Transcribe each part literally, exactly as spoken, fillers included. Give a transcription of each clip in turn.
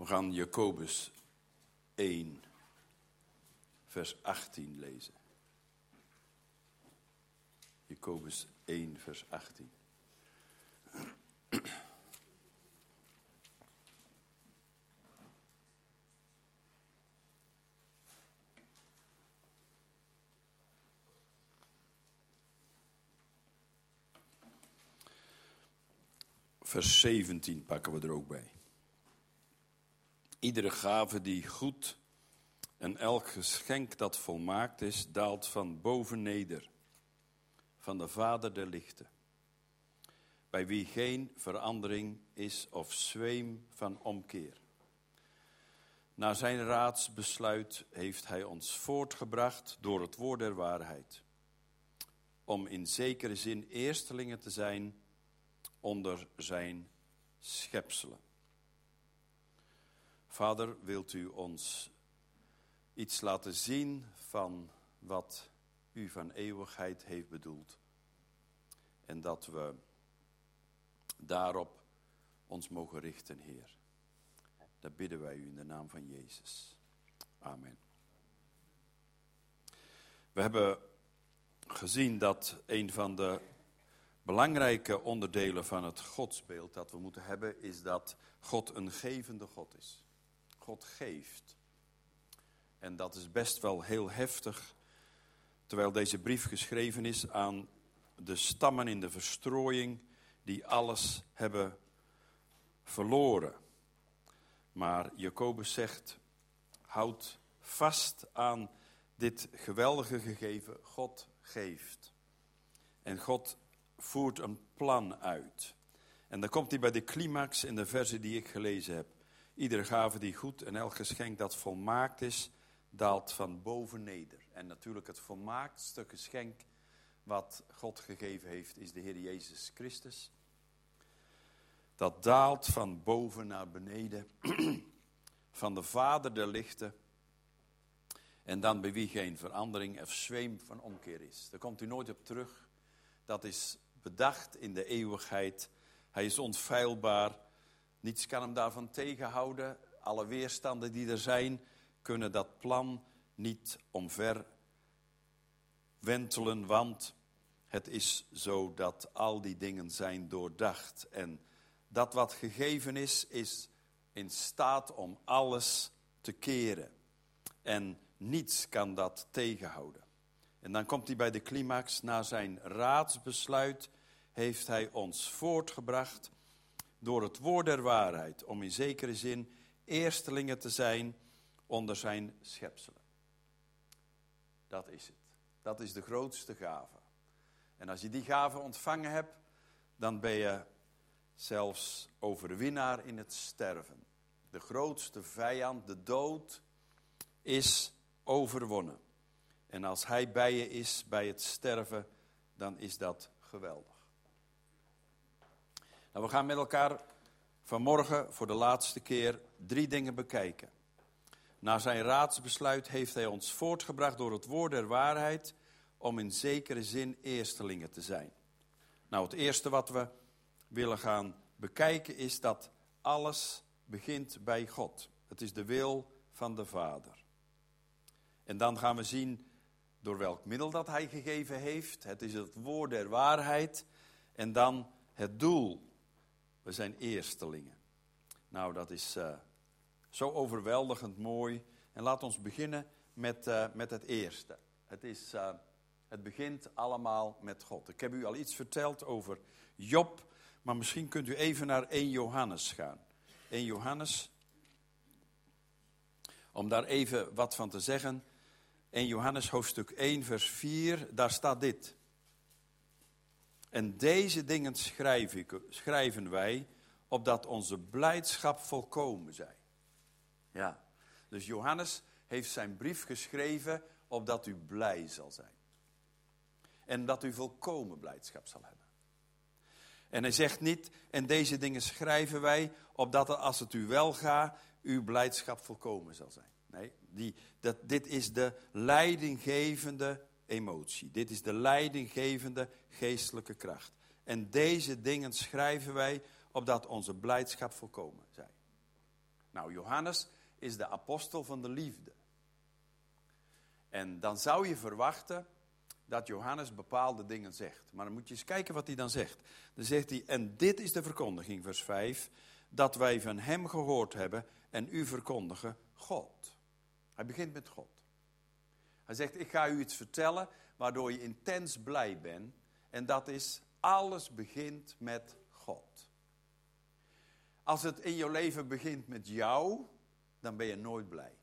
We gaan Jacobus één, vers achttien lezen. Jacobus één, vers achttien. Vers zeventien pakken we er ook bij. Iedere gave die goed en elk geschenk dat volmaakt is, daalt van boven neder, van de Vader der lichten, bij wie geen verandering is of zweem van omkeer. Na zijn raadsbesluit heeft hij ons voortgebracht door het woord der waarheid, om in zekere zin eerstelingen te zijn onder zijn schepselen. Vader, wilt u ons iets laten zien van wat u van eeuwigheid heeft bedoeld. En dat we daarop ons mogen richten, Heer. Dat bidden wij u in de naam van Jezus. Amen. We hebben gezien dat een van de belangrijke onderdelen van het godsbeeld dat we moeten hebben, is dat God een gevende God is. God geeft. En dat is best wel heel heftig, terwijl deze brief geschreven is aan de stammen in de verstrooiing die alles hebben verloren. Maar Jacobus zegt, houd vast aan dit geweldige gegeven. God geeft. En God voert een plan uit. En dan komt hij bij de climax in de verse die ik gelezen heb. Iedere gave die goed en elk geschenk dat volmaakt is, daalt van boven neder. En natuurlijk het volmaaktste geschenk wat God gegeven heeft, is de Heer Jezus Christus. Dat daalt van boven naar beneden, van de Vader der lichten. En dan bij wie geen verandering of zweem van omkeer is. Daar komt u nooit op terug. Dat is bedacht in de eeuwigheid. Hij is onfeilbaar. Niets kan hem daarvan tegenhouden. Alle weerstanden die er zijn, kunnen dat plan niet omver wentelen. Want het is zo dat al die dingen zijn doordacht. En dat wat gegeven is, is in staat om alles te keren. En niets kan dat tegenhouden. En dan komt hij bij de climax. Na zijn raadsbesluit heeft hij ons voortgebracht door het woord der waarheid, om in zekere zin eerstelingen te zijn onder zijn schepselen. Dat is het. Dat is de grootste gave. En als je die gave ontvangen hebt, dan ben je zelfs overwinnaar in het sterven. De grootste vijand, de dood, is overwonnen. En als hij bij je is, bij het sterven, dan is dat geweldig. Nou, we gaan met elkaar vanmorgen voor de laatste keer drie dingen bekijken. Na zijn raadsbesluit heeft hij ons voortgebracht door het woord der waarheid, om in zekere zin eerstelingen te zijn. Nou, het eerste wat we willen gaan bekijken is dat alles begint bij God. Het is de wil van de Vader. En dan gaan we zien door welk middel dat hij gegeven heeft. Het is het woord der waarheid. En dan het doel. We zijn eerstelingen. Nou, dat is uh, zo overweldigend mooi. En laat ons beginnen met, uh, met het eerste. Het, is, uh, het begint allemaal met God. Ik heb u al iets verteld over Job. Maar misschien kunt u even naar eerste Johannes gaan. eerste Johannes. Om daar even wat van te zeggen. eerste Johannes hoofdstuk één vers vier. Daar staat dit. En deze dingen schrijf ik, schrijven wij, opdat onze blijdschap volkomen zij. Ja, dus Johannes heeft zijn brief geschreven, opdat u blij zal zijn. En dat u volkomen blijdschap zal hebben. En hij zegt niet, en deze dingen schrijven wij, opdat als het u wel gaat, uw blijdschap volkomen zal zijn. Nee, die, dat, dit is de leidinggevende emotie. Dit is de leidinggevende geestelijke kracht. En deze dingen schrijven wij, opdat onze blijdschap volkomen zij. Nou, Johannes is de apostel van de liefde. En dan zou je verwachten dat Johannes bepaalde dingen zegt. Maar dan moet je eens kijken wat hij dan zegt. Dan zegt hij, en dit is de verkondiging, vers vijf, dat wij van hem gehoord hebben en u verkondigen God. Hij begint met God. Hij zegt, ik ga u iets vertellen waardoor je intens blij bent. En dat is, alles begint met God. Als het in je leven begint met jou, dan ben je nooit blij.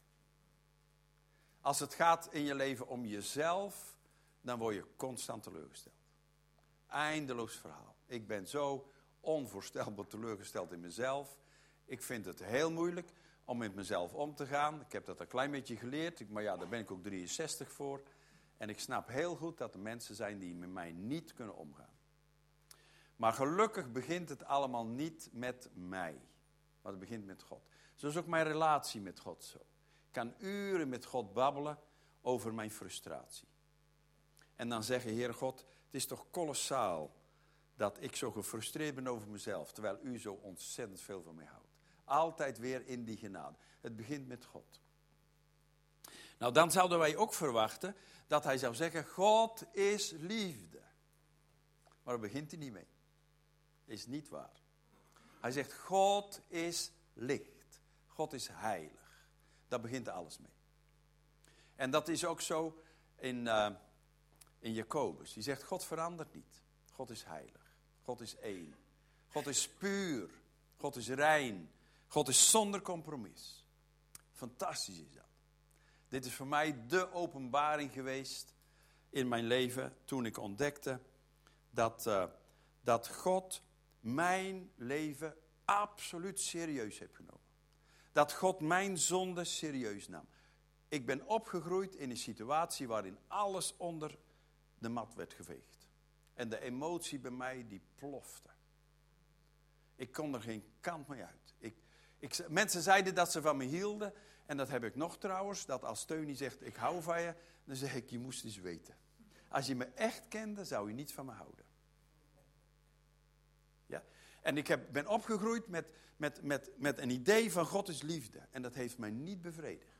Als het gaat in je leven om jezelf, dan word je constant teleurgesteld. Eindeloos verhaal. Ik ben zo onvoorstelbaar teleurgesteld in mezelf. Ik vind het heel moeilijk om met mezelf om te gaan. Ik heb dat een klein beetje geleerd, maar ja, daar ben ik ook drieënzestig voor. En ik snap heel goed dat er mensen zijn die met mij niet kunnen omgaan. Maar gelukkig begint het allemaal niet met mij. Maar het begint met God. Zo is ook mijn relatie met God zo. Ik kan uren met God babbelen over mijn frustratie. En dan zeggen, Heer God, het is toch kolossaal dat ik zo gefrustreerd ben over mezelf, terwijl u zo ontzettend veel van mij houdt. Altijd weer in die genade. Het begint met God. Nou, dan zouden wij ook verwachten dat hij zou zeggen, God is liefde. Maar daar begint hij niet mee. Is niet waar. Hij zegt, God is licht. God is heilig. Daar begint alles mee. En dat is ook zo in, uh, in Jacobus. Die zegt, God verandert niet. God is heilig. God is één. God is puur. God is rein. God is zonder compromis. Fantastisch is dat. Dit is voor mij de openbaring geweest in mijn leven toen ik ontdekte dat, uh, dat God mijn leven absoluut serieus heeft genomen. Dat God mijn zonde serieus nam. Ik ben opgegroeid in een situatie waarin alles onder de mat werd geveegd. En de emotie bij mij die plofte. Ik kon er geen kant mee uit. Ik, ik, mensen zeiden dat ze van me hielden. En dat heb ik nog trouwens. Dat als Teunie zegt, ik hou van je. Dan zeg ik, je moest eens weten. Als je me echt kende, zou je niet van me houden. Ja? En ik heb, ben opgegroeid met, met, met, met een idee van God is liefde. En dat heeft mij niet bevredigd.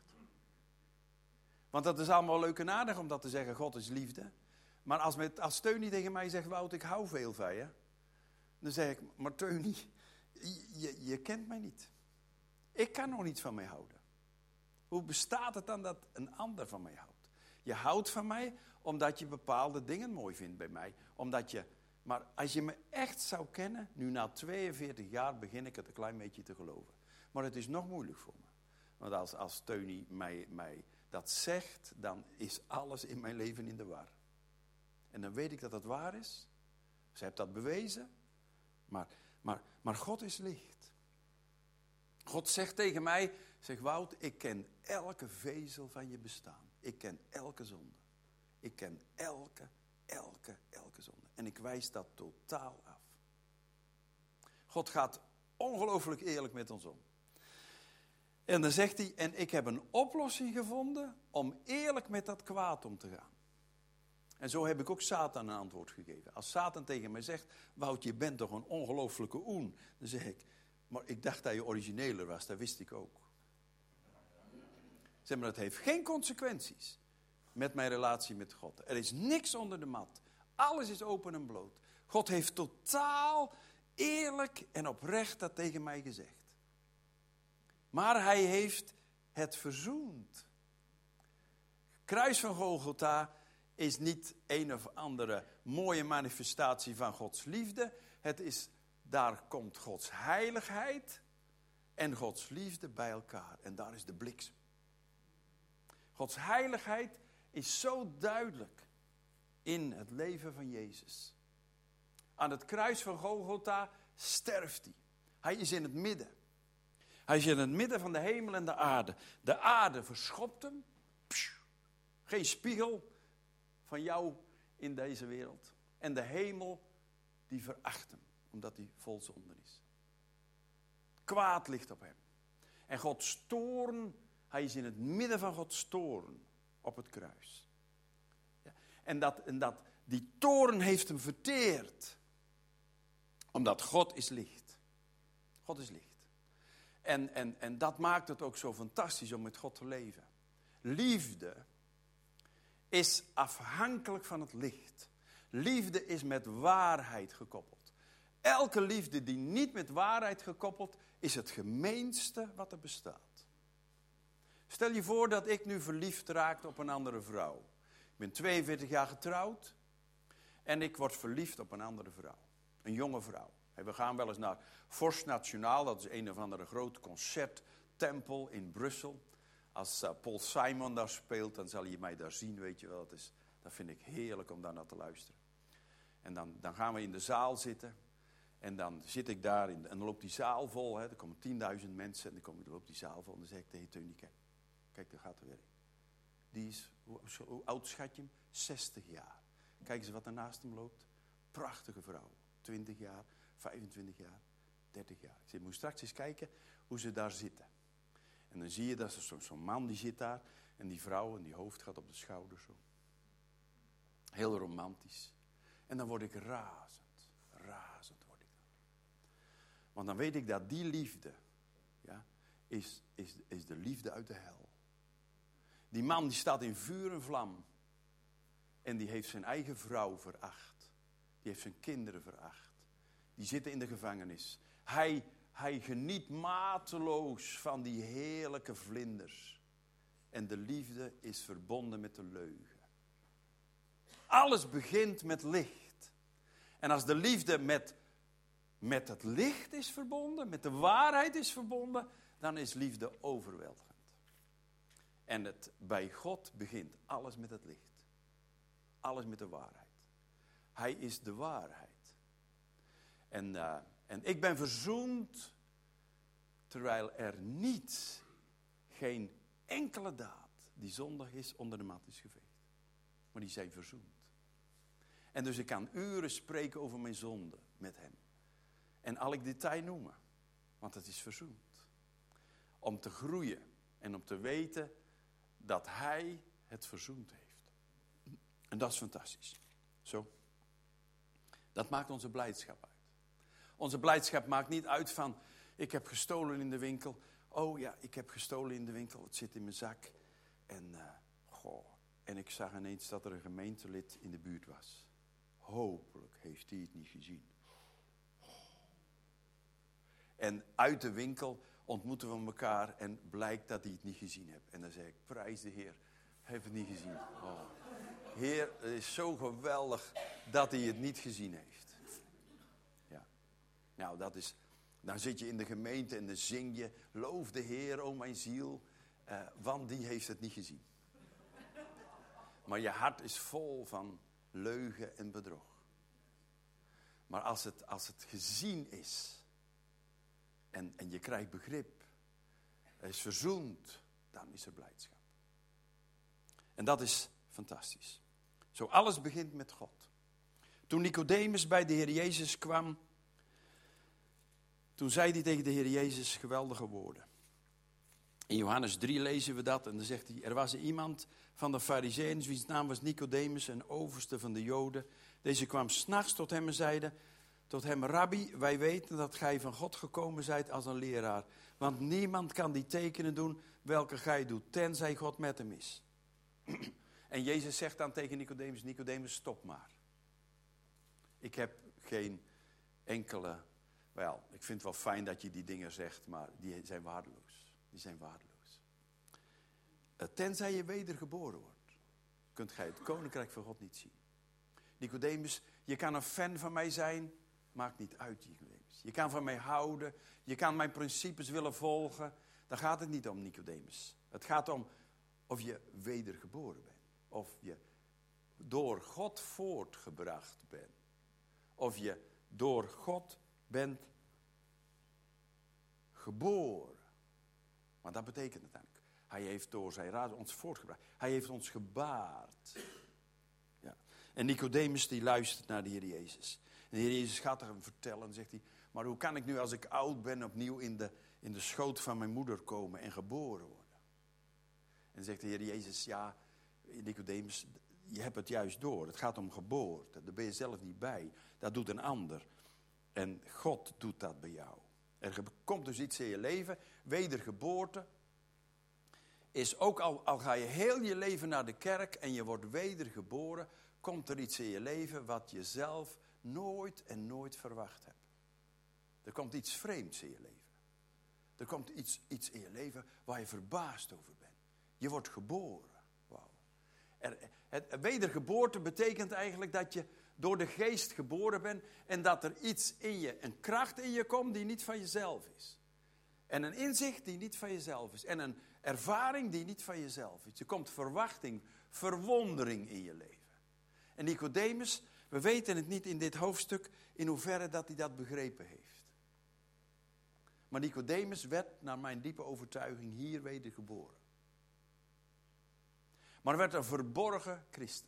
Want dat is allemaal leuk en aardig om dat te zeggen, God is liefde. Maar als, met, als Teunie tegen mij zegt, Wout, ik hou veel van je. Dan zeg ik, maar Teunie, je, je kent mij niet. Ik kan nog niet van mij houden. Hoe bestaat het dan dat een ander van mij houdt? Je houdt van mij omdat je bepaalde dingen mooi vindt bij mij. Omdat je, maar als je me echt zou kennen, nu na tweeënveertig jaar begin ik het een klein beetje te geloven. Maar het is nog moeilijk voor me. Want als, als Teunie mij, mij dat zegt, dan is alles in mijn leven in de war. En dan weet ik dat het waar is. Ze heeft dat bewezen. Maar, maar, maar God is licht. God zegt tegen mij, zegt Wout, ik ken elke vezel van je bestaan. Ik ken elke zonde. Ik ken elke, elke, elke zonde. En ik wijs dat totaal af. God gaat ongelooflijk eerlijk met ons om. En dan zegt hij, en ik heb een oplossing gevonden om eerlijk met dat kwaad om te gaan. En zo heb ik ook Satan een antwoord gegeven. Als Satan tegen mij zegt, Wout, je bent toch een ongelooflijke oen. Dan zeg ik, maar ik dacht dat je origineler was, dat wist ik ook. Zeg maar, het heeft geen consequenties met mijn relatie met God. Er is niks onder de mat. Alles is open en bloot. God heeft totaal eerlijk en oprecht dat tegen mij gezegd. Maar hij heeft het verzoend. Kruis van Golgotha is niet een of andere mooie manifestatie van Gods liefde. Het is, daar komt Gods heiligheid en Gods liefde bij elkaar. En daar is de bliksem. Gods heiligheid is zo duidelijk in het leven van Jezus. Aan het kruis van Golgotha sterft hij. Hij is in het midden. Hij is in het midden van de hemel en de aarde. De aarde verschopt hem. Geen spiegel van jou in deze wereld. En de hemel die veracht hem, omdat hij vol zonde is. Kwaad ligt op hem. En Gods toorn, hij is in het midden van Gods toorn op het kruis. Ja, en dat, en dat, die toorn heeft hem verteerd. Omdat God is licht. God is licht. En, en, en dat maakt het ook zo fantastisch om met God te leven. Liefde is afhankelijk van het licht. Liefde is met waarheid gekoppeld. Elke liefde die niet met waarheid gekoppeld is het gemeenste wat er bestaat. Stel je voor dat ik nu verliefd raak op een andere vrouw. Ik ben tweeënveertig jaar getrouwd en ik word verliefd op een andere vrouw. Een jonge vrouw. We gaan wel eens naar Forst Nationaal, dat is een of andere groot concerttempel in Brussel. Als uh, Paul Simon daar speelt, dan zal je mij daar zien, weet je wel. Dat, is, dat vind ik heerlijk om daar naar te luisteren. En dan, dan gaan we in de zaal zitten. En dan zit ik daar in, en dan loopt die zaal vol. Hè. Er komen tienduizend mensen en dan, kom, dan loopt die zaal vol. En dan zeg ik tegen Teunie, kijk, kijk, daar gaat er weer. Die is, hoe, hoe oud schat je hem? zestig jaar. Kijk eens wat er naast hem loopt. Prachtige vrouw. twintig jaar, vijfentwintig jaar, dertig jaar. Ik zeg, moet straks eens kijken hoe ze daar zitten. En dan zie je dat er zo'n zo man die zit daar. En die vrouw en die hoofd gaat op de schouder zo. Heel romantisch. En dan word ik razend. Razend word ik dan. Want dan weet ik dat die liefde, ja, is, is, is de liefde uit de hel. Die man die staat in vuur en vlam. En die heeft zijn eigen vrouw veracht. Die heeft zijn kinderen veracht. Die zitten in de gevangenis. Hij, hij geniet mateloos van die heerlijke vlinders. En de liefde is verbonden met de leugen. Alles begint met licht. En als de liefde met, met het licht is verbonden, met de waarheid is verbonden, dan is liefde overweldigend. En het, bij God begint alles met het licht. Alles met de waarheid. Hij is de waarheid. En, uh, en ik ben verzoend, terwijl er niet, geen enkele daad die zondig is onder de mat is geveegd. Maar die zijn verzoend. En dus ik kan uren spreken over mijn zonde met hem. En elk detail noemen. Want het is verzoend. Om te groeien en om te weten dat hij het verzoend heeft. En dat is fantastisch. Zo. Dat maakt onze blijdschap uit. Onze blijdschap maakt niet uit van, ik heb gestolen in de winkel. Oh ja, ik heb gestolen in de winkel, het zit in mijn zak. En, uh, goh, en ik zag ineens dat er een gemeentelid in de buurt was. Hopelijk heeft hij het niet gezien. En uit de winkel ontmoeten we elkaar en blijkt dat hij het niet gezien heeft. En dan zeg ik, prijs de Heer, hij heeft het niet gezien. Oh. Heer, het is zo geweldig dat hij het niet gezien heeft. Ja. Nou, dat is, dan zit je in de gemeente en dan zing je, loof de Heer, o mijn ziel, uh, want die heeft het niet gezien. Maar je hart is vol van leugen en bedrog. Maar als het, als het gezien is en, en je krijgt begrip, er is verzoend, dan is er blijdschap. En dat is fantastisch. Zo alles begint met God. Toen Nicodemus bij de Heer Jezus kwam, toen zei hij tegen de Heer Jezus geweldige woorden. In Johannes drie lezen we dat en dan zegt hij, er was iemand van de Farizeeën, wiens naam was Nicodemus, een overste van de Joden. Deze kwam 's nachts tot hem en zeide tot hem, Rabbi, wij weten dat gij van God gekomen zijt als een leraar. Want niemand kan die tekenen doen welke gij doet, tenzij God met hem is. En Jezus zegt dan tegen Nicodemus, Nicodemus, stop maar. Ik heb geen enkele, wel, ik vind het wel fijn dat je die dingen zegt, maar die zijn waardeloos. Die zijn waardeloos. Tenzij je wedergeboren wordt, kunt gij het koninkrijk van God niet zien. Nicodemus, je kan een fan van mij zijn, maakt niet uit, Nicodemus. Je kan van mij houden, je kan mijn principes willen volgen. Daar gaat het niet om, Nicodemus. Het gaat om of je wedergeboren bent. Of je door God voortgebracht bent. Of je door God bent geboren. Want dat betekent het eigenlijk. Hij heeft door zijn raad ons voortgebracht. Hij heeft ons gebaard. Ja. En Nicodemus die luistert naar de Heer Jezus. En de Heer Jezus gaat hem vertellen en zegt hij, maar hoe kan ik nu als ik oud ben opnieuw in de, in de schoot van mijn moeder komen en geboren worden? En dan zegt de Heer Jezus, ja, Nicodemus, je hebt het juist door. Het gaat om geboorte. Daar ben je zelf niet bij. Dat doet een ander. En God doet dat bij jou. Er komt dus iets in je leven, wedergeboorte. Is ook al, al ga je heel je leven naar de kerk en je wordt wedergeboren, komt er iets in je leven wat je zelf nooit en nooit verwacht hebt. Er komt iets vreemds in je leven. Er komt iets, iets in je leven waar je verbaasd over bent. Je wordt geboren. Wauw. Er, het, wedergeboorte betekent eigenlijk dat je door de geest geboren bent en dat er iets in je, een kracht in je komt die niet van jezelf is. En een inzicht die niet van jezelf is. En een ervaring die niet van jezelf is. Er komt verwachting, verwondering in je leven. En Nicodemus, we weten het niet in dit hoofdstuk in hoeverre dat hij dat begrepen heeft. Maar Nicodemus werd, naar mijn diepe overtuiging, hier wedergeboren. Maar werd een verborgen christen.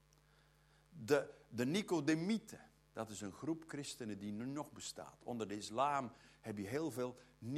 De, de Nicodemieten, dat is een groep christenen die nu nog bestaat. Onder de islam heb je heel veel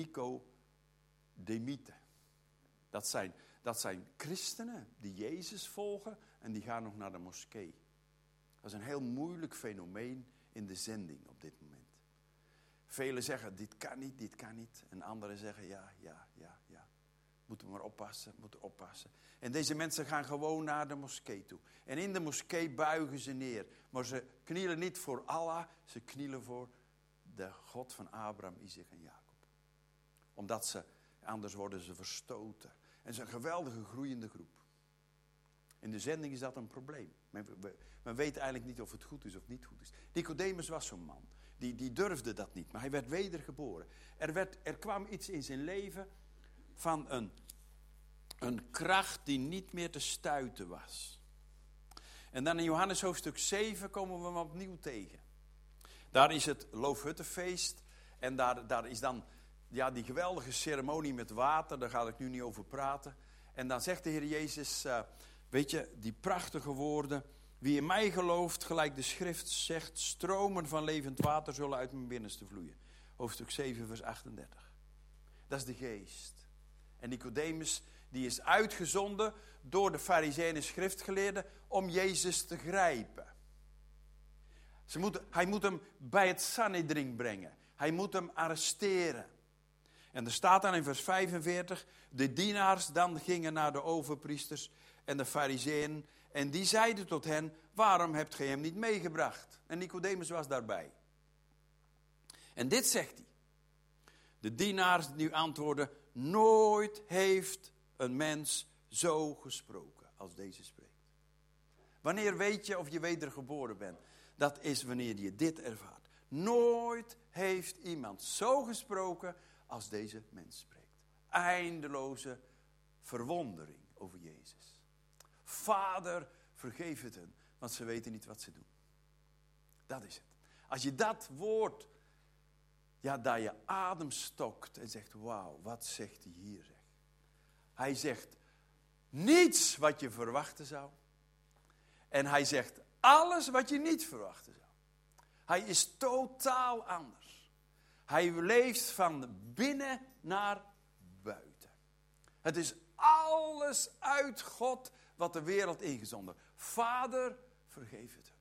Nicodemieten. Dat zijn, dat zijn christenen die Jezus volgen en die gaan nog naar de moskee. Dat is een heel moeilijk fenomeen in de zending op dit moment. Velen zeggen, dit kan niet, dit kan niet. En anderen zeggen, ja, ja, ja, ja. Moeten we maar oppassen, moeten oppassen. En deze mensen gaan gewoon naar de moskee toe. En in de moskee buigen ze neer. Maar ze knielen niet voor Allah, ze knielen voor de God van Abraham, Isaac en Jacob. Omdat ze, anders worden ze verstoten. En het is een geweldige groeiende groep. In de zending is dat een probleem. Men, men weet eigenlijk niet of het goed is of niet goed is. Nicodemus was zo'n man. Die, die durfde dat niet, maar hij werd wedergeboren. Er, werd, er kwam iets in zijn leven van een, een kracht die niet meer te stuiten was. En dan in Johannes hoofdstuk zeven komen we hem opnieuw tegen. Daar is het Loofhuttenfeest en daar, daar is dan ja, die geweldige ceremonie met water. Daar ga ik nu niet over praten. En dan zegt de Heer Jezus, uh, weet je, die prachtige woorden. Wie in mij gelooft, gelijk de schrift zegt, stromen van levend water zullen uit mijn binnenste vloeien. Hoofdstuk zeven, vers achtendertig. Dat is de geest. En Nicodemus, die is uitgezonden door de Farizeeën en schriftgeleerden om Jezus te grijpen. Ze moeten, hij moet hem bij het Sanhedrin brengen. Hij moet hem arresteren. En er staat dan in vers vijfenveertig, de dienaars dan gingen naar de overpriesters en de Farizeeën. En die zeiden tot hen, waarom hebt gij hem niet meegebracht? En Nicodemus was daarbij. En dit zegt hij. De dienaars nu antwoorden, nooit heeft een mens zo gesproken als deze spreekt. Wanneer weet je of je wedergeboren bent? Dat is wanneer je dit ervaart. Nooit heeft iemand zo gesproken als deze mens spreekt. Eindeloze verwondering over Jezus. Vader, vergeef het hen, want ze weten niet wat ze doen. Dat is het. Als je dat woord, ja, dat je adem stokt en zegt, wauw, wat zegt hij hier, zeg. Hij zegt niets wat je verwachten zou. En hij zegt alles wat je niet verwachten zou. Hij is totaal anders. Hij leeft van binnen naar buiten. Het is alles uit God wat de wereld ingezonden. Vader, vergeef het.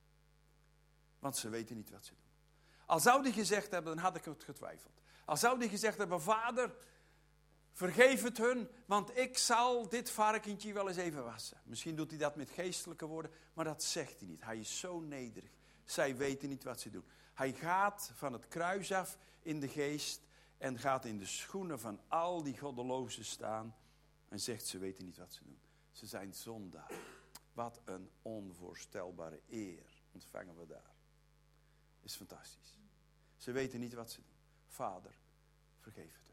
Want ze weten niet wat ze doen. Al zou hij gezegd hebben, dan had ik het getwijfeld. Al zou hij gezegd hebben, vader, vergeef het hun, want ik zal dit varkentje wel eens even wassen. Misschien doet hij dat met geestelijke woorden, maar dat zegt hij niet. Hij is zo nederig. Zij weten niet wat ze doen. Hij gaat van het kruis af in de geest en gaat in de schoenen van al die goddelozen staan en zegt, ze weten niet wat ze doen. Ze zijn zondaar. Wat een onvoorstelbare eer ontvangen we daar. Is fantastisch. Ze weten niet wat ze doen. Vader, vergeef het hen.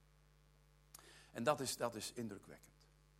En dat is, dat is indrukwekkend.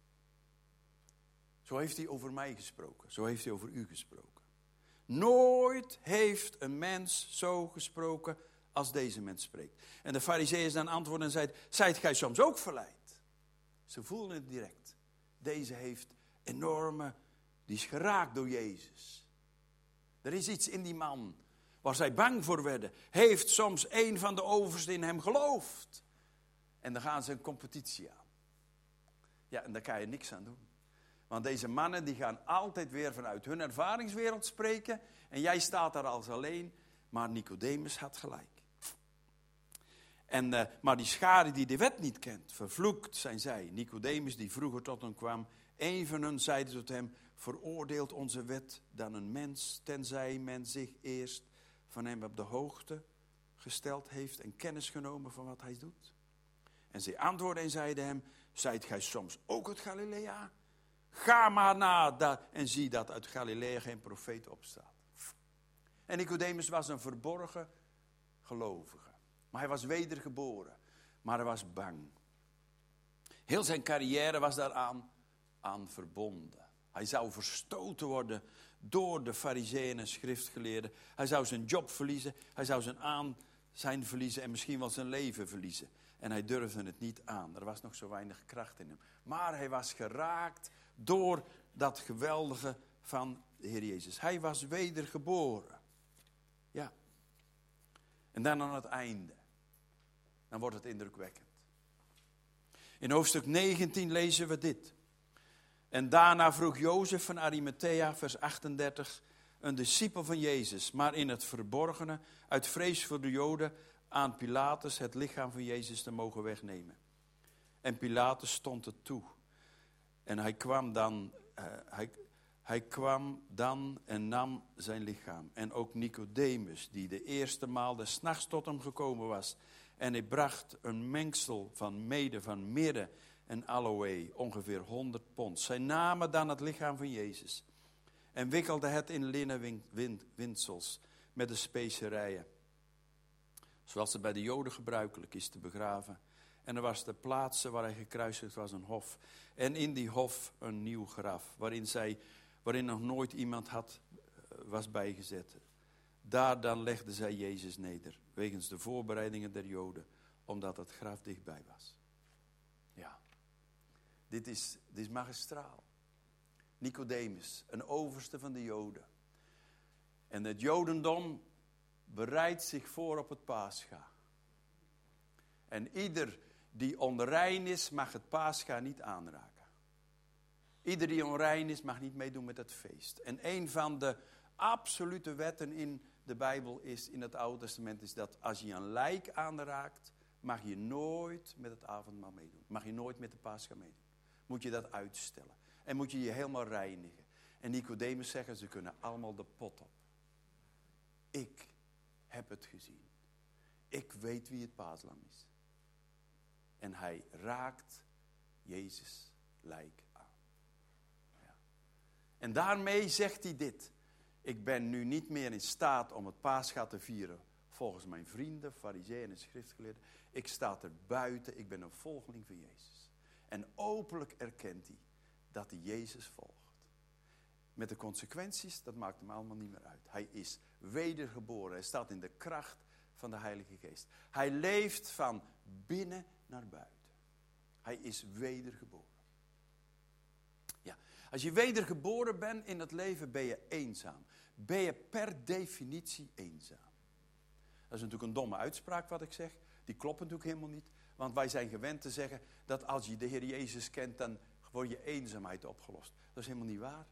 Zo heeft hij over mij gesproken. Zo heeft hij over u gesproken. Nooit heeft een mens zo gesproken als deze mens spreekt. En de Farizeeën dan antwoordden en zeiden, zijt gij soms ook verleid? Ze voelden het direct. Deze heeft enorme, die is geraakt door Jezus. Er is iets in die man waar zij bang voor werden. Heeft soms een van de oversten in hem geloofd? En dan gaan ze een competitie aan. Ja, en daar kan je niks aan doen. Want deze mannen die gaan altijd weer vanuit hun ervaringswereld spreken. En jij staat daar als alleen. Maar Nicodemus had gelijk. En, uh, maar die schare die de wet niet kent, vervloekt zijn zij. Nicodemus die vroeger tot hem kwam, een van hen zeide tot hem, veroordeelt onze wet dan een mens, tenzij men zich eerst van hem op de hoogte gesteld heeft en kennis genomen van wat hij doet? En zij antwoordden en zeiden hem, zijt gij soms ook uit Galilea? Ga maar na dat, en zie dat uit Galilea geen profeet opstaat. En Nicodemus was een verborgen gelovige. Maar hij was wedergeboren. Maar hij was bang. Heel zijn carrière was daaraan aan verbonden. Hij zou verstoten worden door de farizeeën en schriftgeleerden. Hij zou zijn job verliezen. Hij zou zijn aanzijn verliezen en misschien wel zijn leven verliezen. En hij durfde het niet aan. Er was nog zo weinig kracht in hem. Maar hij was geraakt door dat geweldige van de Heer Jezus. Hij was wedergeboren. Ja. En dan aan het einde. Dan wordt het indrukwekkend. In hoofdstuk negentien lezen we dit. En daarna vroeg Jozef van Arimathea, vers achtendertig, een discipel van Jezus, maar in het verborgene, uit vrees voor de Joden, aan Pilatus het lichaam van Jezus te mogen wegnemen. En Pilatus stond het toe. En hij kwam dan, uh, hij, hij kwam dan en nam zijn lichaam. En ook Nicodemus, die de eerste maal des nachts tot hem gekomen was. En hij bracht een mengsel van mede, van mirre en aloë, ongeveer honderd pond. Zij namen dan het lichaam van Jezus en wikkelden het in linnen windsels met de specerijen. Zoals het bij de Joden gebruikelijk is te begraven. En er was de plaats waar hij gekruisigd was een hof. En in die hof een nieuw graf, waarin, zij, waarin nog nooit iemand had, was bijgezet. Daar dan legden zij Jezus neder, wegens de voorbereidingen der Joden, omdat het graf dichtbij was. Ja, dit is, dit is magistraal. Nicodemus, een overste van de Joden. En het Jodendom bereidt zich voor op het Pascha. En ieder die onrein is, mag het Pascha niet aanraken. Ieder die onrein is, mag niet meedoen met het feest. En een van de absolute wetten in de Bijbel is, in het Oude Testament, is dat als je een lijk aanraakt, mag je nooit met het avondmaal meedoen. Mag je nooit met de Pascha meedoen. Moet je dat uitstellen. En moet je je helemaal reinigen. En Nicodemus zeggen, ze kunnen allemaal de pot op. Ik heb het gezien. Ik weet wie het paaslam is. En hij raakt Jezus lijk aan. Ja. En daarmee zegt hij dit. Ik ben nu niet meer in staat om het Pascha te vieren volgens mijn vrienden, farizeeën en schriftgeleerden. Ik sta er buiten, ik ben een volgeling van Jezus. En openlijk erkent hij dat hij Jezus volgt. Met de consequenties, dat maakt hem allemaal niet meer uit. Hij is wedergeboren, hij staat in de kracht van de Heilige Geest. Hij leeft van binnen naar buiten. Hij is wedergeboren. Ja, als je wedergeboren bent in het leven, ben je eenzaam. Ben je per definitie eenzaam. Dat is natuurlijk een domme uitspraak wat ik zeg. Die klopt natuurlijk helemaal niet. Want wij zijn gewend te zeggen dat als je de Heer Jezus kent, dan wordt je eenzaamheid opgelost. Dat is helemaal niet waar.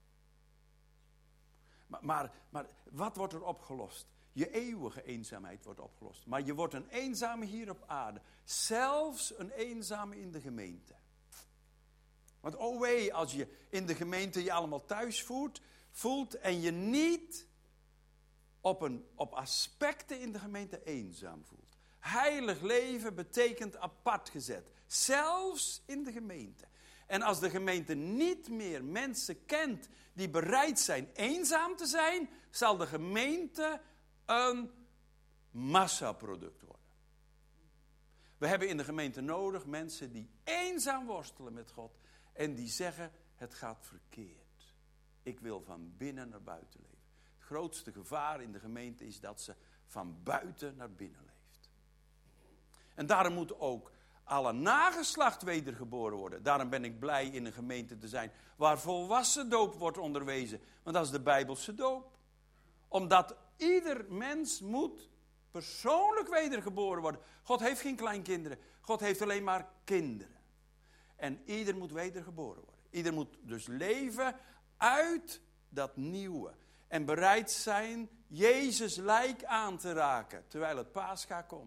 Maar, maar, maar wat wordt er opgelost? Je eeuwige eenzaamheid wordt opgelost. Maar je wordt een eenzame hier op aarde. Zelfs een eenzame in de gemeente. Want oh wee, als je in de gemeente je allemaal thuis voelt, voelt en je niet op, een, op aspecten in de gemeente eenzaam voelt. Heilig leven betekent apart gezet. Zelfs in de gemeente. En als de gemeente niet meer mensen kent die bereid zijn eenzaam te zijn, zal de gemeente een massaproduct worden. We hebben in de gemeente nodig mensen die eenzaam worstelen met God en die zeggen, het gaat verkeerd. Ik wil van binnen naar buiten leven. Het grootste gevaar in de gemeente is dat ze van buiten naar binnen leeft. En daarom moet ook alle nageslacht wedergeboren worden. Daarom ben ik blij in een gemeente te zijn waar volwassen doop wordt onderwezen. Want dat is de Bijbelse doop. Omdat ieder mens moet persoonlijk wedergeboren worden. God heeft geen kleinkinderen. God heeft alleen maar kinderen. En ieder moet wedergeboren worden. Ieder moet dus leven uit dat nieuwe. En bereid zijn Jezus lijk aan te raken terwijl het Pascha komt.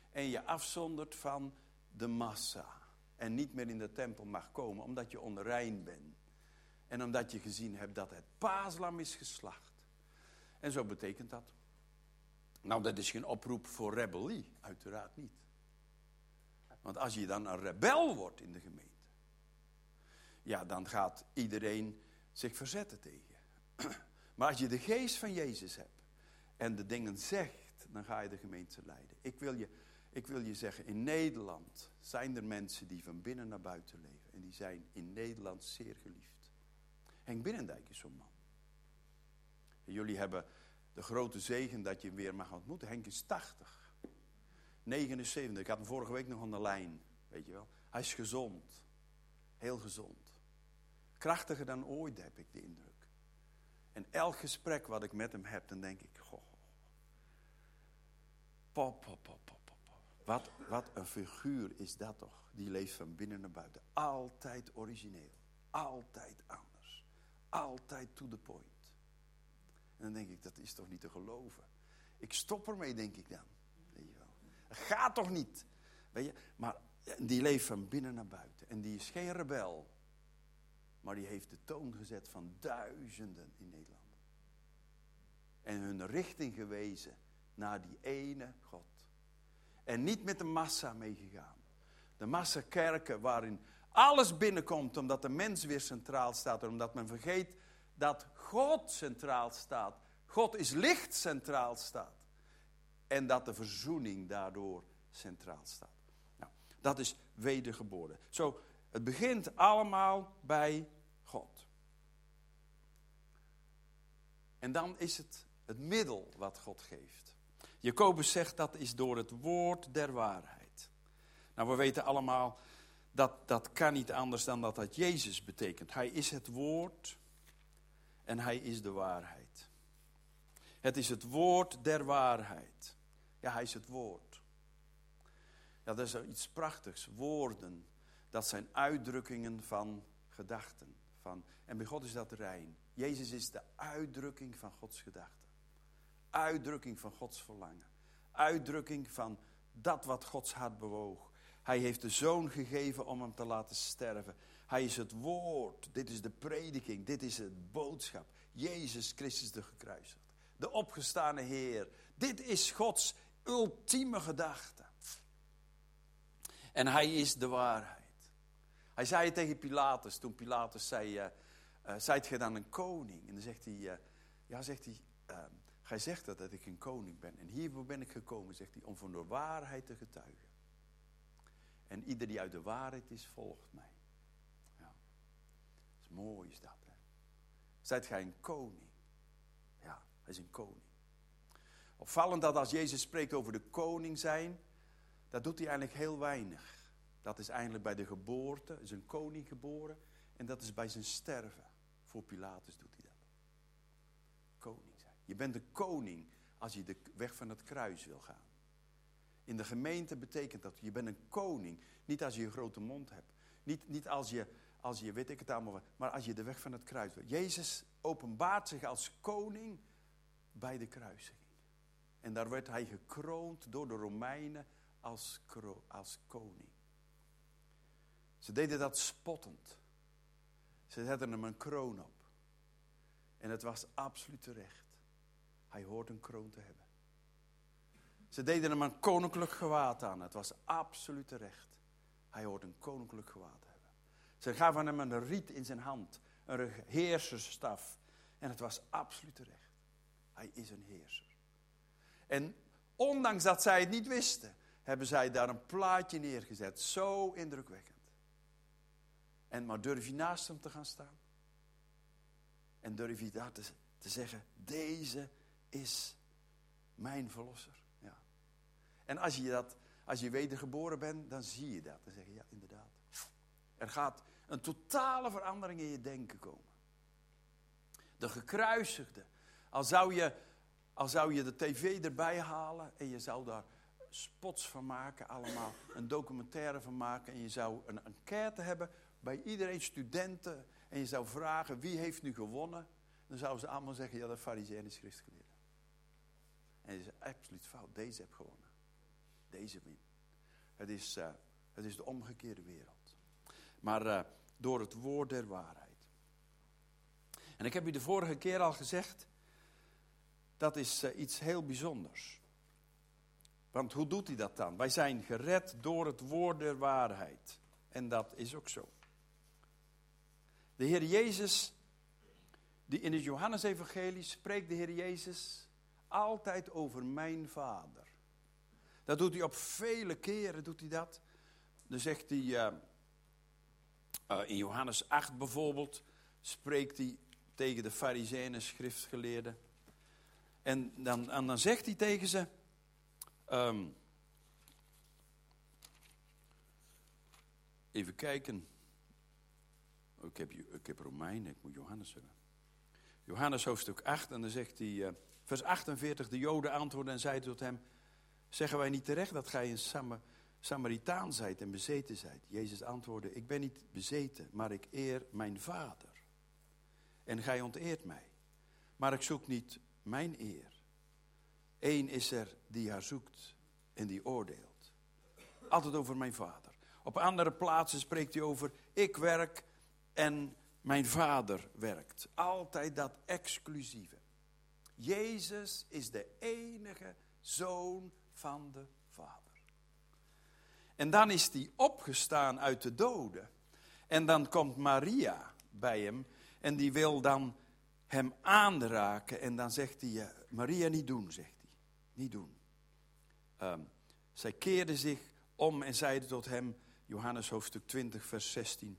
en je afzondert van de massa. En niet meer in de tempel mag komen, omdat je onrein bent. En omdat je gezien hebt dat het paaslam is geslacht. En zo betekent dat. Nou, dat is geen oproep voor rebellie, uiteraard niet. Want als je dan een rebel wordt in de gemeente, ja, dan gaat iedereen zich verzetten tegen. Maar als je de geest van Jezus hebt en de dingen zegt, dan ga je de gemeente leiden. Ik wil je, ik wil je zeggen, in Nederland zijn er mensen die van binnen naar buiten leven. En die zijn in Nederland zeer geliefd. Henk Binnendijk is zo'n man. En jullie hebben de grote zegen dat je hem weer mag ontmoeten. Henk is tachtig. negenenzeventig. Ik had hem vorige week nog aan de lijn. Weet je wel. Hij is gezond. Heel gezond. Krachtiger dan ooit, heb ik de indruk. En elk gesprek wat ik met hem heb, dan denk ik, goh. Pop, pop, pop, pop, pop. Wat, wat een figuur is dat toch. Die leeft van binnen naar buiten. Altijd origineel. Altijd anders. Altijd to the point. En dan denk ik, dat is toch niet te geloven. Ik stop ermee, denk ik dan. Weet je wel. Dat gaat toch niet. Weet je? Maar die leeft van binnen naar buiten. En die is geen rebel. Maar die heeft de toon gezet van duizenden in Nederland. En hun richting gewezen naar die ene God. En niet met de massa meegegaan. De massa kerken waarin alles binnenkomt omdat de mens weer centraal staat. Omdat men vergeet dat God centraal staat. God is licht centraal staat. En dat de verzoening daardoor centraal staat. Nou, dat is wedergeboren. Zo, het begint allemaal bij God. En dan is het het middel wat God geeft. Jacobus zegt dat is door het woord der waarheid. Nou, we weten allemaal dat dat kan niet anders dan dat dat Jezus betekent. Hij is het woord en hij is de waarheid. Het is het woord der waarheid. Ja, hij is het woord. Ja, dat is iets prachtigs. Woorden, dat zijn uitdrukkingen van gedachten. Van, en bij God is dat rein. Jezus is de uitdrukking van Gods gedachten. Uitdrukking van Gods verlangen. Uitdrukking van dat wat Gods hart bewoog. Hij heeft de zoon gegeven om hem te laten sterven. Hij is het woord. Dit is de prediking. Dit is het boodschap. Jezus Christus de gekruisigd. De opgestane Heer. Dit is Gods ultieme gedachte. En hij is de waarheid. Hij zei het tegen Pilatus. Toen Pilatus zei, uh, uh, zijt gij dan een koning? En dan zegt hij, uh, ja zegt hij, uh, gij zegt dat, dat ik een koning ben. En hiervoor ben ik gekomen, zegt hij, om van de waarheid te getuigen. En ieder die uit de waarheid is, volgt mij. Ja. Dat is mooi is dat. Hè? Zijt gij een koning? Ja, hij is een koning. Opvallend dat als Jezus spreekt over de koning zijn, dat doet hij eigenlijk heel weinig. Dat is eigenlijk bij de geboorte, is een koning geboren. En dat is bij zijn sterven. Voor Pilatus doet hij dat. Koning zijn. Je bent een koning als je de weg van het kruis wil gaan. In de gemeente betekent dat, je bent een koning. Niet als je een grote mond hebt. Niet, niet als, je, als je, weet ik het allemaal, maar als je de weg van het kruis wil. Jezus openbaart zich als koning bij de kruisiging. En daar werd hij gekroond door de Romeinen als, als koning. Ze deden dat spottend. Ze zetten hem een kroon op. En het was absoluut terecht. Hij hoort een kroon te hebben. Ze deden hem een koninklijk gewaad aan. Het was absoluut terecht. Hij hoort een koninklijk gewaad te hebben. Ze gaven hem een riet in zijn hand. Een heersersstaf. En het was absoluut terecht. Hij is een heerser. En ondanks dat zij het niet wisten, hebben zij daar een plaatje neergezet. Zo indrukwekkend. En maar durf je naast hem te gaan staan? En durf je daar te, te zeggen, deze is mijn verlosser. Ja. En als je, dat, als je wedergeboren bent, dan zie je dat. Dan zeg je, ja, inderdaad. Er gaat een totale verandering in je denken komen. De gekruisigde. Al zou je, al zou je de tv erbij halen en je zou daar spots van maken, allemaal een documentaire van maken. En je zou een enquête hebben bij iedereen, studenten. En je zou vragen, wie heeft nu gewonnen? Dan zouden ze allemaal zeggen, ja, de Farizeeën is schriftgeleerde. En je zegt, absoluut fout, deze heeft gewonnen. deze wind. Het is, uh, het is de omgekeerde wereld. Maar uh, door het woord der waarheid. En ik heb u de vorige keer al gezegd, dat is uh, iets heel bijzonders. Want hoe doet hij dat dan? Wij zijn gered door het woord der waarheid. En dat is ook zo. De Heer Jezus, die in het Johannesevangelie spreekt de Heer Jezus altijd over mijn Vader. Dat doet hij op vele keren, doet hij dat. Dan zegt hij, uh, uh, in Johannes acht bijvoorbeeld, spreekt hij tegen de Farizeeën en schriftgeleerden. En dan, en dan zegt hij tegen ze, um, even kijken. Ik heb, ik heb Romeinen, ik moet Johannes hebben. Johannes hoofdstuk acht, en dan zegt hij, uh, vers achtenveertig, de Joden antwoordden en zeiden tot hem, zeggen wij niet terecht dat gij een Sam- Samaritaan zijt en bezeten zijt? Jezus antwoordde, ik ben niet bezeten, maar ik eer mijn Vader. En gij onteert mij. Maar ik zoek niet mijn eer. Eén is er die haar zoekt en die oordeelt. Altijd over mijn Vader. Op andere plaatsen spreekt hij over, ik werk en mijn Vader werkt. Altijd dat exclusieve. Jezus is de enige Zoon van de Vader. En dan is hij opgestaan uit de doden. En dan komt Maria bij hem. En die wil dan hem aanraken. En dan zegt hij, ja, Maria, niet doen, zegt hij. Niet doen. Um, zij keerde zich om en zeide tot hem, Johannes hoofdstuk twintig, vers zestien.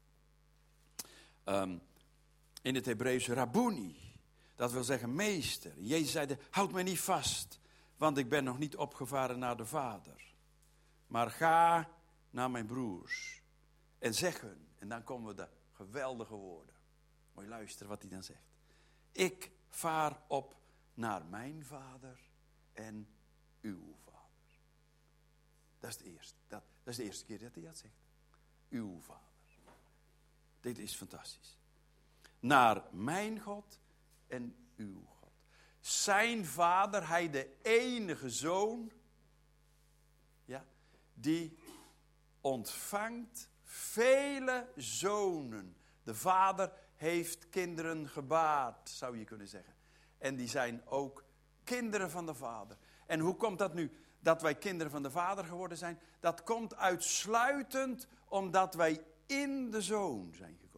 Um, in het Hebreeuws, Rabboni. Dat wil zeggen meester. Jezus zeide, houd mij niet vast, want ik ben nog niet opgevaren naar de Vader. Maar ga naar mijn broers en zeg hun. En dan komen de geweldige woorden. Moet je luisteren wat hij dan zegt. Ik vaar op naar mijn Vader en uw Vader. Dat is, de eerste, dat, dat is de eerste keer dat hij dat zegt. Uw Vader. Dit is fantastisch. Naar mijn God en uw God. Zijn Vader, hij de enige Zoon, ja, die ontvangt vele zonen. De Vader heeft kinderen gebaard, zou je kunnen zeggen. En die zijn ook kinderen van de Vader. En hoe komt dat nu, dat wij kinderen van de Vader geworden zijn? Dat komt uitsluitend omdat wij in de Zoon zijn gekomen.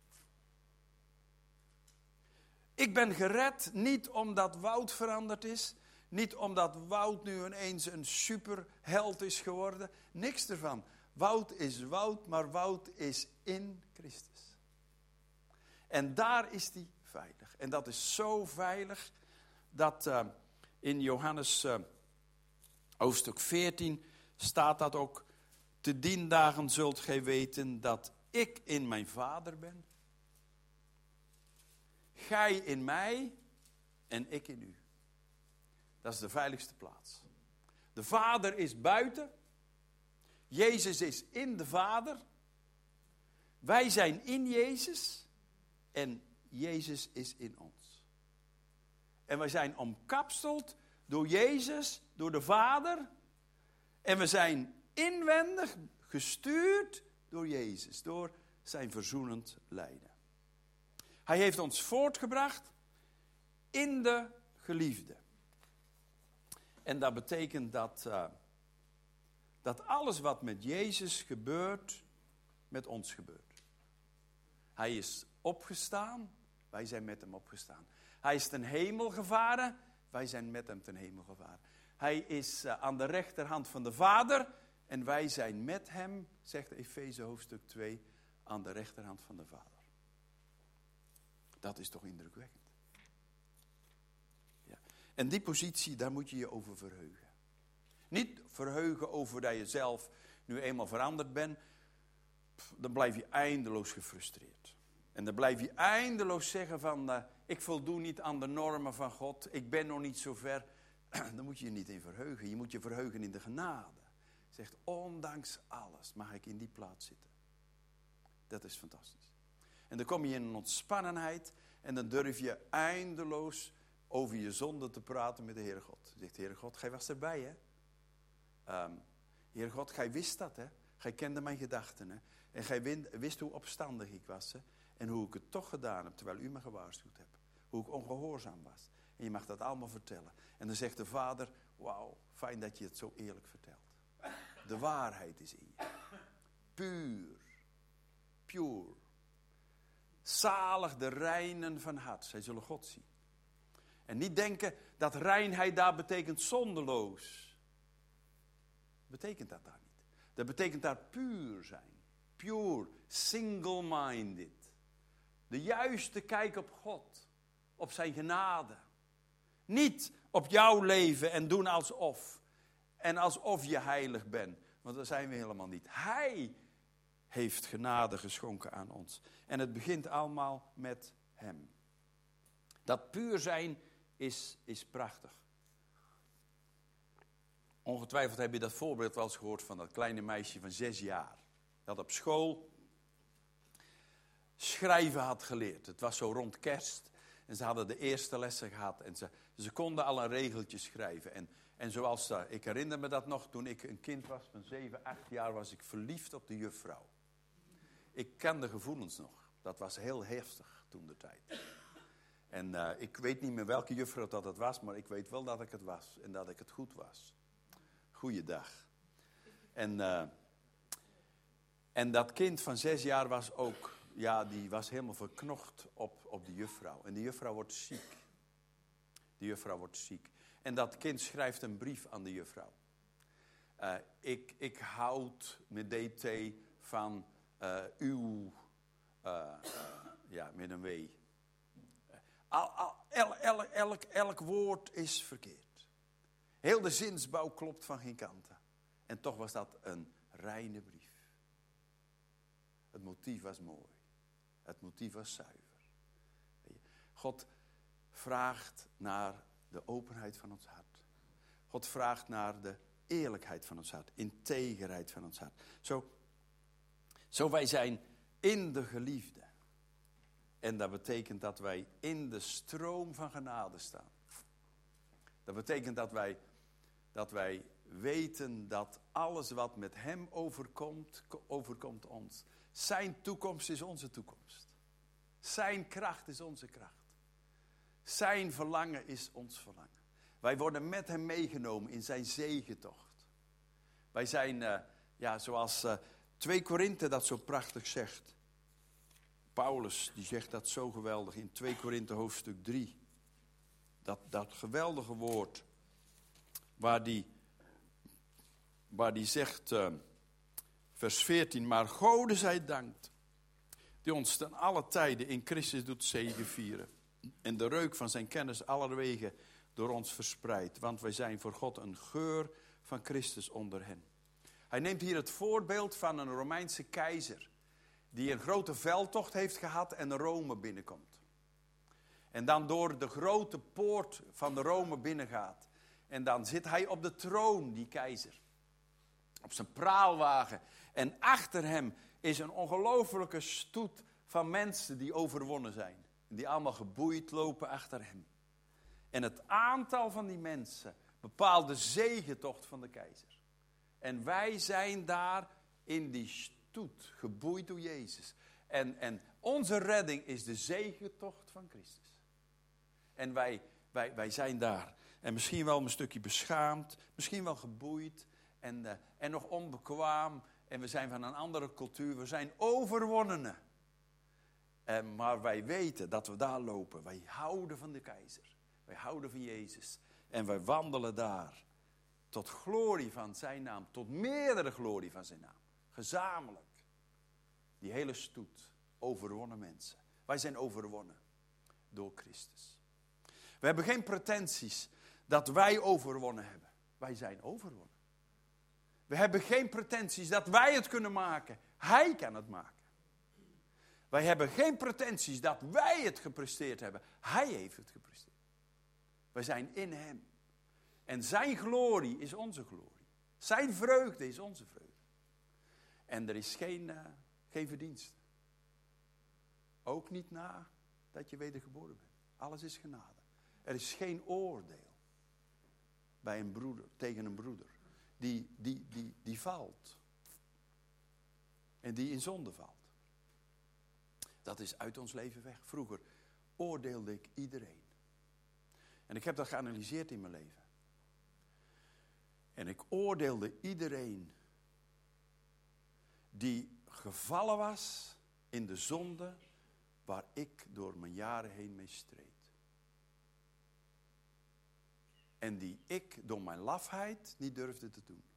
Ik ben gered niet omdat Wout veranderd is. Niet omdat Wout nu ineens een superheld is geworden. Niks ervan. Wout is Wout, maar Wout is in Christus. En daar is hij veilig. En dat is zo veilig dat uh, in Johannes uh, hoofdstuk veertien staat dat ook. Te dien dagen zult gij weten dat ik in mijn Vader ben. Gij in mij en ik in u. Dat is de veiligste plaats. De Vader is buiten. Jezus is in de Vader. Wij zijn in Jezus. En Jezus is in ons. En wij zijn omkapseld door Jezus, door de Vader. En we zijn inwendig gestuurd door Jezus, door zijn verzoenend lijden. Hij heeft ons voortgebracht in de geliefde. En dat betekent dat, uh, dat alles wat met Jezus gebeurt, met ons gebeurt. Hij is opgestaan, wij zijn met hem opgestaan. Hij is ten hemel gevaren, wij zijn met hem ten hemel gevaren. Hij is uh, aan de rechterhand van de Vader en wij zijn met hem, zegt Efeze hoofdstuk twee, aan de rechterhand van de Vader. Dat is toch indrukwekkend. Ja. En die positie, daar moet je je over verheugen. Niet verheugen over dat je zelf nu eenmaal veranderd bent. Pff, dan blijf je eindeloos gefrustreerd. En dan blijf je eindeloos zeggen van, uh, ik voldoe niet aan de normen van God. Ik ben nog niet zo ver. Dan moet je je niet in verheugen. Je moet je verheugen in de genade. Zegt, ondanks alles mag ik in die plaats zitten. Dat is fantastisch. En dan kom je in een ontspannenheid en dan durf je eindeloos over je zonde te praten met de Heere God. Zegt de Heere God, gij was erbij hè? Um, Heer God, gij wist dat, hè. Gij kende mijn gedachten, hè. En gij wist hoe opstandig ik was, hè. En hoe ik het toch gedaan heb, terwijl u me gewaarschuwd hebt. Hoe ik ongehoorzaam was. En je mag dat allemaal vertellen. En dan zegt de vader, wauw, fijn dat je het zo eerlijk vertelt. De waarheid is in je. Puur. Pure. Zalig de reinen van hart. Zij zullen God zien. En niet denken dat reinheid daar betekent zonderloos. Betekent dat daar niet. Dat betekent daar puur zijn. Pure. Single-minded. De juiste kijk op God. Op zijn genade. Niet op jouw leven en doen alsof. En alsof je heilig bent. Want dat zijn we helemaal niet. Hij heeft genade geschonken aan ons. En het begint allemaal met hem. Dat puur zijn is, is prachtig. Ongetwijfeld heb je dat voorbeeld wel eens gehoord van dat kleine meisje van zes jaar. Dat op school schrijven had geleerd. Het was zo rond kerst. En ze hadden de eerste lessen gehad. En ze, ze konden al een regeltje schrijven. En, en zoals, uh, ik herinner me dat nog, toen ik een kind was van zeven, acht jaar, was ik verliefd op de juffrouw. Ik ken de gevoelens nog. Dat was heel heftig toen de tijd. En uh, ik weet niet meer welke juffrouw dat het was, maar ik weet wel dat ik het was. En dat ik het goed was. Goeiedag. En, uh, en dat kind van zes jaar was ook, ja, die was helemaal verknocht op, op de juffrouw. En die juffrouw wordt ziek. Die juffrouw wordt ziek. En dat kind schrijft een brief aan de juffrouw. Uh, ik, ik houd met D T van uh, uw, uh, uh, ja, met een W. Uh, al, al, el, elk, elk, elk woord is verkeerd. Heel de zinsbouw klopt van geen kanten. En toch was dat een reine brief. Het motief was mooi. Het motief was zuiver. God vraagt naar de openheid van ons hart. God vraagt naar de eerlijkheid van ons hart. Integerheid van ons hart. Zo, zo wij zijn in de geliefde. En dat betekent dat wij in de stroom van genade staan. Dat betekent dat wij, dat wij weten dat alles wat met hem overkomt, overkomt ons. Zijn toekomst is onze toekomst. Zijn kracht is onze kracht. Zijn verlangen is ons verlangen. Wij worden met hem meegenomen in zijn zegentocht. Wij zijn, uh, ja, zoals uh, twee Korinthe dat zo prachtig zegt. Paulus, die zegt dat zo geweldig in twee Korinthe hoofdstuk drie. Dat, dat geweldige woord, waar die, waar die zegt, uh, vers veertien, maar Gode zij dankt, die ons ten alle tijden in Christus doet zegevieren. En de reuk van zijn kennis allerwege door ons verspreidt. Want wij zijn voor God een geur van Christus onder hen. Hij neemt hier het voorbeeld van een Romeinse keizer. Die een grote veldtocht heeft gehad en Rome binnenkomt. En dan door de grote poort van de Rome binnengaat. En dan zit hij op de troon, die keizer. Op zijn praalwagen. En achter hem is een ongelofelijke stoet van mensen die overwonnen zijn. Die allemaal geboeid lopen achter hem. En het aantal van die mensen bepaalt de zegentocht van de keizer. En wij zijn daar in die stoet, geboeid door Jezus. En, en onze redding is de zegentocht van Christus. En wij, wij, wij zijn daar. En misschien wel een stukje beschaamd, misschien wel geboeid en, uh, en nog onbekwaam. En we zijn van een andere cultuur, we zijn overwonnenen. En, maar wij weten dat we daar lopen. Wij houden van de keizer. Wij houden van Jezus. En wij wandelen daar. Tot glorie van zijn naam. Tot meerdere glorie van zijn naam. Gezamenlijk. Die hele stoet. Overwonnen mensen. Wij zijn overwonnen. Door Christus. We hebben geen pretenties dat wij overwonnen hebben. Wij zijn overwonnen. We hebben geen pretenties dat wij het kunnen maken. Hij kan het maken. Wij hebben geen pretenties dat wij het gepresteerd hebben. Hij heeft het gepresteerd. Wij zijn in hem. En zijn glorie is onze glorie. Zijn vreugde is onze vreugde. En er is geen, uh, geen verdienste. Ook niet na dat je wedergeboren bent. Alles is genade. Er is geen oordeel bij een broeder, tegen een broeder. die, die, die, die valt. En die in zonde valt. Dat is uit ons leven weg. Vroeger oordeelde ik iedereen. En ik heb dat geanalyseerd in mijn leven. En ik oordeelde iedereen die gevallen was in de zonde waar ik door mijn jaren heen mee streed. En die ik door mijn lafheid niet durfde te doen.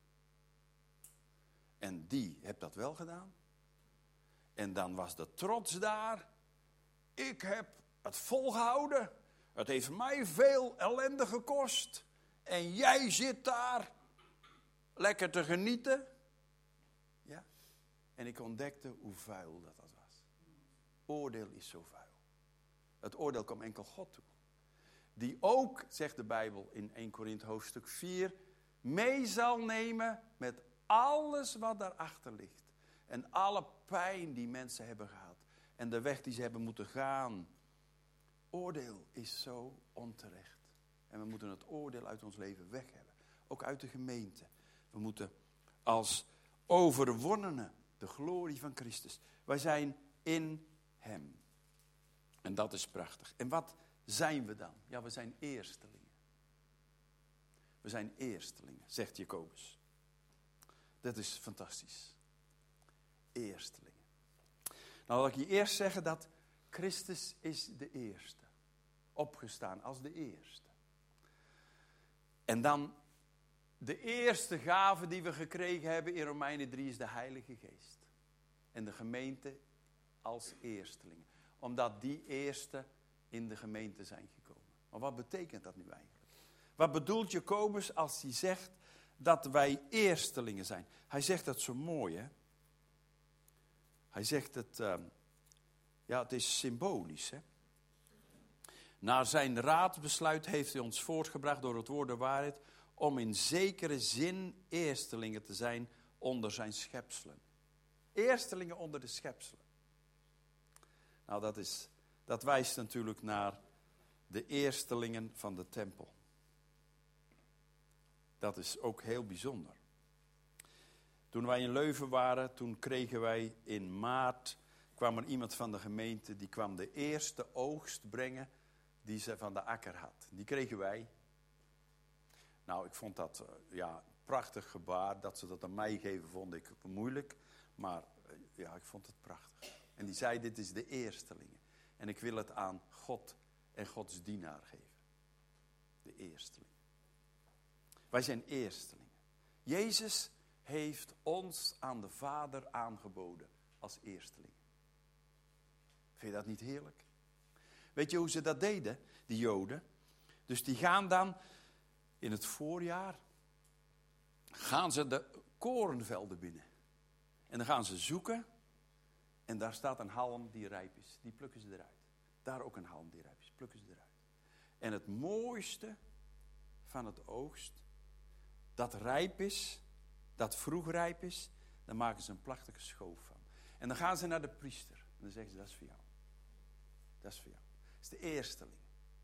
En die heb dat wel gedaan. En dan was de trots daar. Ik heb het volgehouden. Het heeft mij veel ellende gekost. En jij zit daar lekker te genieten. Ja. En ik ontdekte hoe vuil dat, dat was. Oordeel is zo vuil. Het oordeel kwam enkel God toe. Die ook, zegt de Bijbel in Eerste Korinthe hoofdstuk vier, mee zal nemen met alles wat daarachter ligt. En alle pijn die mensen hebben gehad. En de weg die ze hebben moeten gaan. Oordeel is zo onterecht. En we moeten het oordeel uit ons leven weg hebben. Ook uit de gemeente. We moeten als overwonnenen de glorie van Christus. Wij zijn in hem. En dat is prachtig. En wat zijn we dan? Ja, we zijn eerstelingen. We zijn eerstelingen, zegt Jacobus. Dat is fantastisch. Eerstelingen. Nou wil ik je eerst zeggen dat Christus is de eerste. Opgestaan als de eerste. En dan de eerste gave die we gekregen hebben in Romeinen drie is de Heilige Geest. En de gemeente als eerstelingen. Omdat die eerste in de gemeente zijn gekomen. Maar wat betekent dat nu eigenlijk? Wat bedoelt Jacobus als hij zegt dat wij eerstelingen zijn? Hij zegt dat zo mooi, hè? Hij zegt het, uh, ja, het is symbolisch, hè? Naar zijn raadsbesluit heeft hij ons voortgebracht door het woord de waarheid, om in zekere zin eerstelingen te zijn onder zijn schepselen. Eerstelingen onder de schepselen. Nou, dat, is, dat wijst natuurlijk naar de eerstelingen van de tempel. Dat is ook heel bijzonder. Toen wij in Leuven waren, toen kregen wij in maart, kwam er iemand van de gemeente, die kwam de eerste oogst brengen die ze van de akker had. Die kregen wij. Nou, ik vond dat uh, ja, een prachtig gebaar. Dat ze dat aan mij geven, vond ik moeilijk. Maar uh, ja, ik vond het prachtig. En die zei, dit is de eersteling. En ik wil het aan God en Gods dienaar geven. De eersteling. Wij zijn eerstelingen. Jezus heeft ons aan de Vader aangeboden als eersteling. Vind je dat niet heerlijk? Weet je hoe ze dat deden, die Joden? Dus die gaan dan in het voorjaar, gaan ze de korenvelden binnen. En dan gaan ze zoeken. En daar staat een halm die rijp is. Die plukken ze eruit. Daar ook een halm die rijp is. Plukken ze eruit. En het mooiste van het oogst, dat rijp is, dat vroeg rijp is, dan maken ze een prachtige schoof van. En dan gaan ze naar de priester. En dan zeggen ze, dat is voor jou. Dat is voor jou. Dat is de eersteling.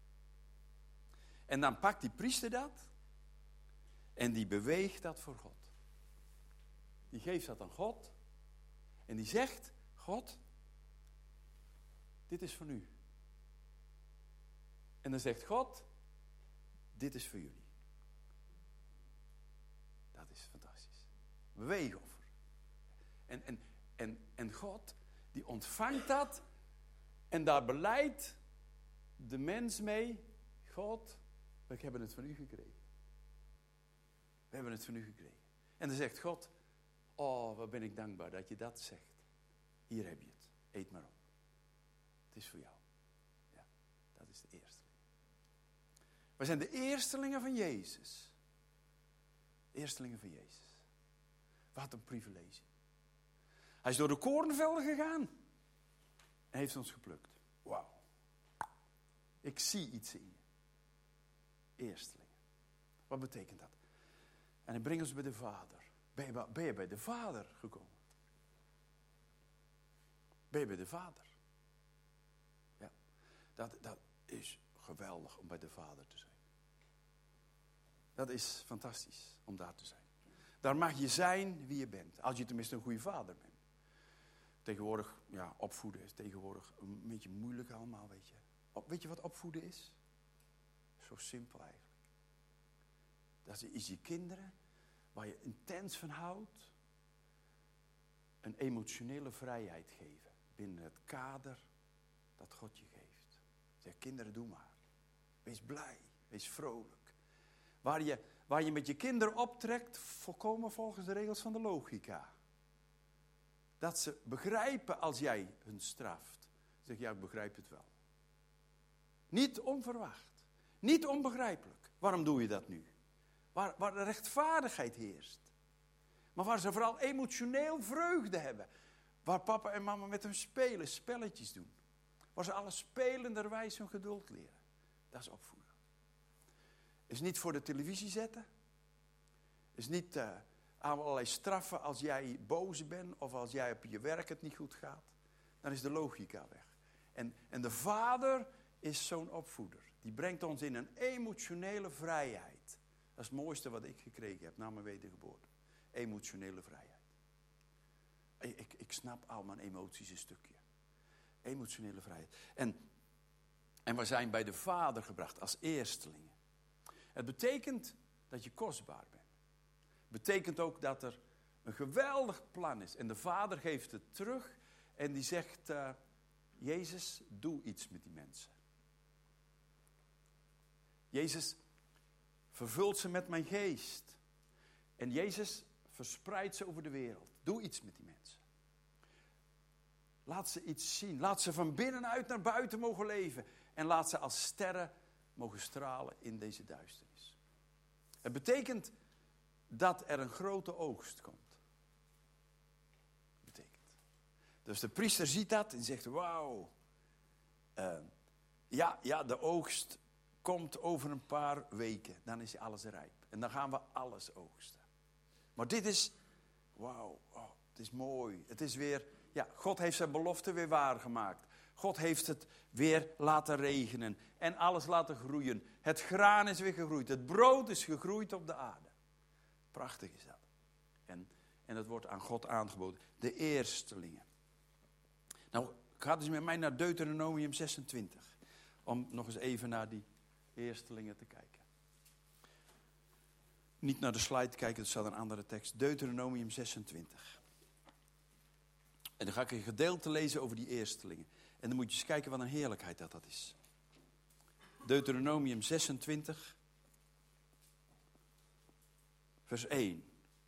En dan pakt die priester dat. En die beweegt dat voor God. Die geeft dat aan God. En die zegt, God, dit is van u. En dan zegt God, dit is voor jullie. Dat is fantastisch. Beweegoffer. En, en, en, en God, die ontvangt dat. En daar beleidt de mens mee, God, we hebben het van u gekregen. We hebben het van u gekregen. En dan zegt God, oh, wat ben ik dankbaar dat je dat zegt. Hier heb je het. Eet maar op. Het is voor jou. Ja, dat is de eersteling. We zijn de eerstelingen van Jezus. De eerstelingen van Jezus. Wat een privilege. Hij is door de korenvelden gegaan. En heeft ons geplukt. Wauw. Ik zie iets in je. Eerstelingen. Wat betekent dat? En hij brengt ons bij de Vader. Ben je, ben je bij de Vader gekomen? Ben je bij de Vader? Ja. Dat, dat is geweldig om bij de Vader te zijn. Dat is fantastisch om daar te zijn. Daar mag je zijn wie je bent. Als je tenminste een goede vader bent. Tegenwoordig, ja, opvoeden is tegenwoordig een beetje moeilijk allemaal, weet je. Op, weet je wat opvoeden is? Zo simpel eigenlijk. Dat is je kinderen, waar je intens van houdt, een emotionele vrijheid geven. Binnen het kader dat God je geeft. Zeg, kinderen, doe maar. Wees blij, wees vrolijk. Waar je, waar je met je kinderen optrekt, volkomen volgens de regels van de logica. Dat ze begrijpen als jij hun straft. Zeg, ja, ik begrijp het wel. Niet onverwacht. Niet onbegrijpelijk. Waarom doe je dat nu? Waar, waar de rechtvaardigheid heerst. Maar waar ze vooral emotioneel vreugde hebben. Waar papa en mama met hem spelen, spelletjes doen. Waar ze alle spelenderwijs hun geduld leren. Dat is opvoeden. Is niet voor de televisie zetten. Is niet uh, allerlei straffen als jij boos bent of als jij op je werk het niet goed gaat. Dan is de logica weg. En, en de vader is zo'n opvoeder. Die brengt ons in een emotionele vrijheid. Dat is het mooiste wat ik gekregen heb na mijn wedergeboorte. Emotionele vrijheid. Ik, ik snap al mijn emoties een stukje. Emotionele vrijheid. En, en we zijn bij de vader gebracht als eerstelingen. Het betekent dat je kostbaar bent. Het betekent ook dat er een geweldig plan is. En de vader geeft het terug en die zegt, uh, Jezus, doe iets met die mensen. Jezus, vervult ze met mijn geest. En Jezus, verspreid ze over de wereld. Doe iets met die mensen. Laat ze iets zien. Laat ze van binnenuit naar buiten mogen leven. En laat ze als sterren mogen stralen in deze duisternis. Het betekent dat er een grote oogst komt. Betekent. Dus de priester ziet dat en zegt, wauw. Uh, ja, ja, de oogst komt over een paar weken. Dan is alles rijp. En dan gaan we alles oogsten. Maar dit is, wauw, oh, het is mooi. Het is weer, ja, God heeft zijn belofte weer waargemaakt. God heeft het weer laten regenen en alles laten groeien. Het graan is weer gegroeid. Het brood is gegroeid op de aarde. Prachtig is dat. En, en dat wordt aan God aangeboden. De eerstelingen. Nou, gaat eens met mij naar Deuteronomium zesentwintig. Om nog eens even naar die eerstelingen te kijken. Niet naar de slide kijken, dat staat een andere tekst. Deuteronomium zesentwintig. En dan ga ik een gedeelte lezen over die eerstelingen. En dan moet je eens kijken wat een heerlijkheid dat dat is. Deuteronomium zesentwintig, vers één.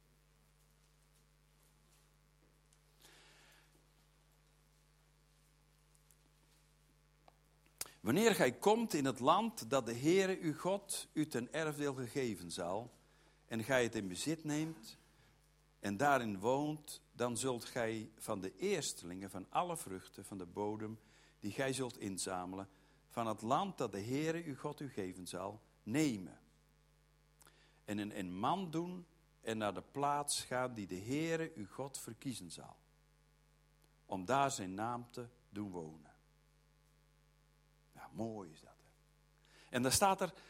Wanneer gij komt in het land dat de Heere uw God u ten erfdeel gegeven zal, en gij het in bezit neemt en daarin woont, dan zult gij van de eerstelingen van alle vruchten van de bodem die gij zult inzamelen, van het land dat de Heere uw God u geven zal, nemen. En in een man doen en naar de plaats gaan die de Heere uw God verkiezen zal. Om daar zijn naam te doen wonen. Ja, mooi is dat. Hè? En daar staat er,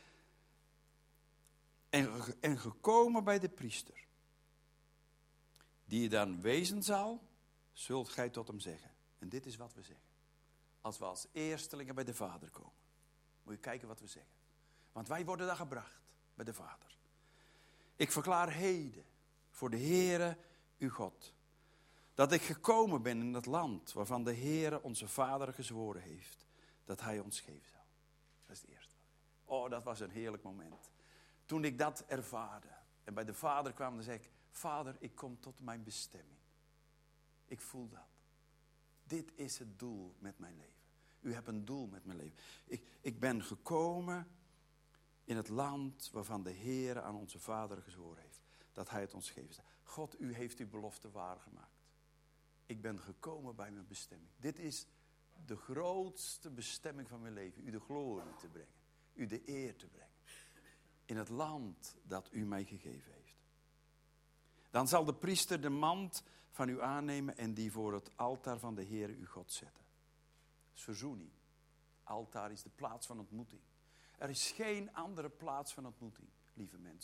en, en gekomen bij de priester, die je dan wezen zal, zult gij tot hem zeggen. En dit is wat we zeggen. Als we als eerstelingen bij de Vader komen. Moet je kijken wat we zeggen. Want wij worden daar gebracht bij de Vader. Ik verklaar heden voor de Heere uw God, dat ik gekomen ben in het land waarvan de Heere onze Vader gezworen heeft, dat hij ons geven zal. Dat is het eerste. Oh, dat was een heerlijk moment. Toen ik dat ervaarde en bij de Vader kwam, dan zei ik, Vader, ik kom tot mijn bestemming. Ik voel dat. Dit is het doel met mijn leven. U hebt een doel met mijn leven. Ik, ik ben gekomen in het land waarvan de Heer aan onze Vader gezworen heeft. Dat hij het ons geven zal. God, u heeft uw belofte waargemaakt. Ik ben gekomen bij mijn bestemming. Dit is de grootste bestemming van mijn leven. U de glorie te brengen. U de eer te brengen. In het land dat u mij gegeven heeft. Dan zal de priester de mand van u aannemen en die voor het altaar van de Heer uw God zetten. Dat is verzoening. Altaar is de plaats van ontmoeting. Er is geen andere plaats van ontmoeting, lieve mensen.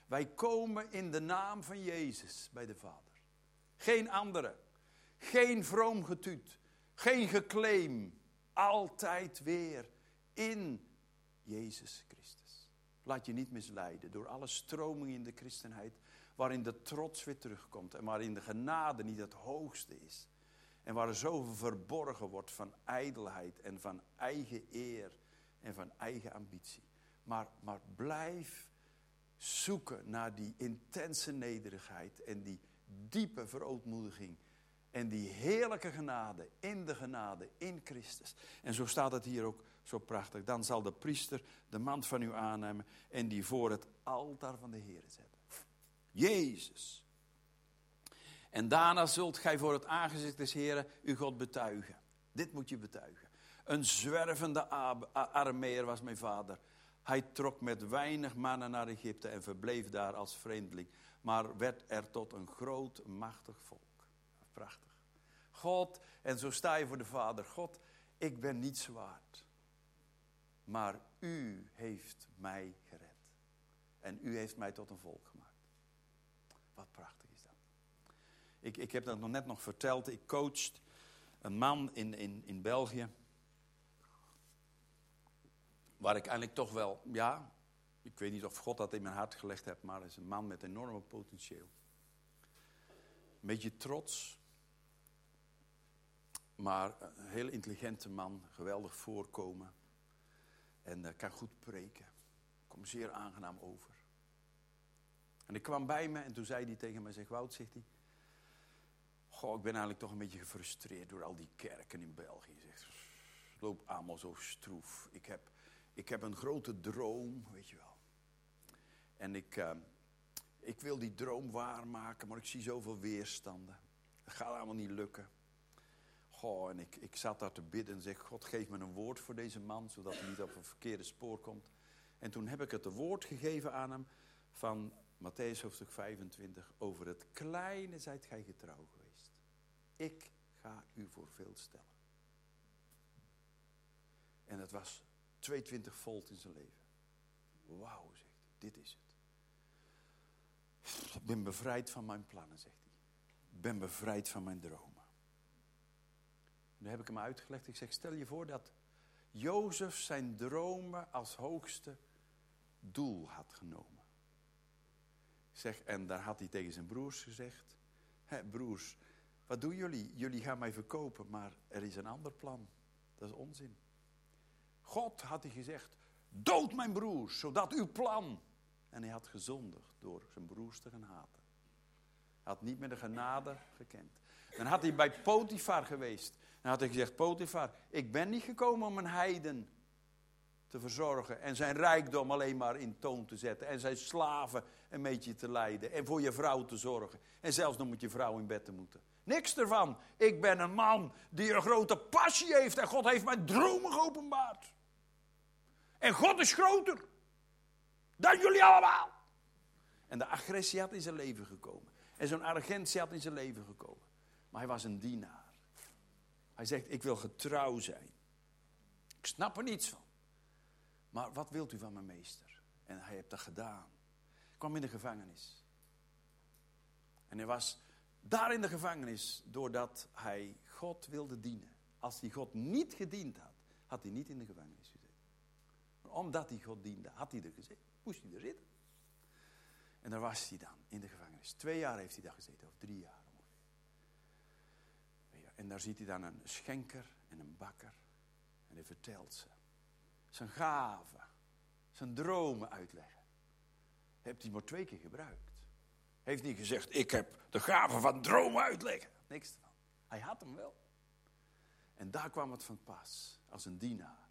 Wij komen in de naam van Jezus bij de Vader. Geen andere. Geen vroom getuut. Geen geclaim. Altijd weer in Jezus Christus. Laat je niet misleiden door alle stromingen in de christenheid, waarin de trots weer terugkomt en waarin de genade niet het hoogste is. En waar er zoveel verborgen wordt van ijdelheid en van eigen eer en van eigen ambitie. Maar, maar blijf zoeken naar die intense nederigheid en die diepe verootmoediging. En die heerlijke genade, in de genade, in Christus. En zo staat het hier ook zo prachtig. Dan zal de priester de mand van u aannemen en die voor het altaar van de Heer zetten. Jezus. En daarna zult gij voor het aangezicht des Heeren uw God betuigen. Dit moet je betuigen. Een zwervende Arameer was mijn vader. Hij trok met weinig mannen naar Egypte en verbleef daar als vreemdeling. Maar werd er tot een groot, machtig volk. Prachtig. God, en zo sta je voor de Vader. God, ik ben niets waard. Maar u heeft mij gered. En u heeft mij tot een volk gemaakt. Wat prachtig is dat. Ik, ik heb dat nog net nog verteld. Ik coachte een man in, in, in België. Waar ik eigenlijk toch wel, ja, ik weet niet of God dat in mijn hart gelegd heeft, maar het is een man met enorme potentieel. Een beetje trots. Maar een heel intelligente man, geweldig voorkomen. En uh, kan goed preken. Komt zeer aangenaam over. En ik kwam bij me en toen zei hij tegen mij, zegt Wout, zegt hij. Goh, ik ben eigenlijk toch een beetje gefrustreerd door al die kerken in België. Zegt, het loopt allemaal zo stroef. Ik heb, ik heb een grote droom, weet je wel. En ik, uh, ik wil die droom waarmaken, maar ik zie zoveel weerstanden. Het gaat allemaal niet lukken. Goh, en ik, ik zat daar te bidden en zeg, God, geef me een woord voor deze man, zodat hij niet op een verkeerde spoor komt. En toen heb ik het woord gegeven aan hem van Mattheüs hoofdstuk vijfentwintig. Over het kleine zijt gij getrouw geweest. Ik ga u voor veel stellen. En het was tweeëntwintig volt in zijn leven. Wauw, zegt hij, dit is het. Ik ben bevrijd van mijn plannen, zegt hij. Ik ben bevrijd van mijn dromen. En dan heb ik hem uitgelegd. Ik zeg, stel je voor dat Jozef zijn dromen als hoogste doel had genomen. Ik zeg, en daar had hij tegen zijn broers gezegd. Hé, broers, wat doen jullie? Jullie gaan mij verkopen, maar er is een ander plan. Dat is onzin. God had hij gezegd, dood mijn broers, zodat uw plan. En hij had gezondigd door zijn broers te gaan haten. Hij had niet meer de genade gekend. Dan had hij bij Potifar geweest. Dan had hij gezegd, Potifar, ik ben niet gekomen om een heiden te verzorgen. En zijn rijkdom alleen maar in toon te zetten. En zijn slaven een beetje te leiden. En voor je vrouw te zorgen. En zelfs nog moet je vrouw in bed te moeten. Niks ervan. Ik ben een man die een grote passie heeft. En God heeft mijn dromen geopenbaard. En God is groter dan jullie allemaal. En de agressie had in zijn leven gekomen. En zo'n arrogantie had in zijn leven gekomen. Maar hij was een dienaar. Hij zegt, ik wil getrouw zijn. Ik snap er niets van. Maar wat wilt u van mijn meester? En hij heeft dat gedaan. Hij kwam in de gevangenis. En hij was daar in de gevangenis doordat hij God wilde dienen. Als hij God niet gediend had, had hij niet in de gevangenis gezeten. Maar omdat hij God diende, had hij er gezeten. Moest hij er zitten. En daar was hij dan, in de gevangenis. Twee jaar heeft hij daar gezeten, of drie jaar ongeveer. En daar ziet hij dan een schenker en een bakker. En hij vertelt ze. Zijn gaven, zijn dromen uitleggen. Heeft hij maar twee keer gebruikt. Heeft niet gezegd, ik heb de gave van dromen uitleggen. Niks ervan. Hij had hem wel. En daar kwam het van pas, als een dienaar.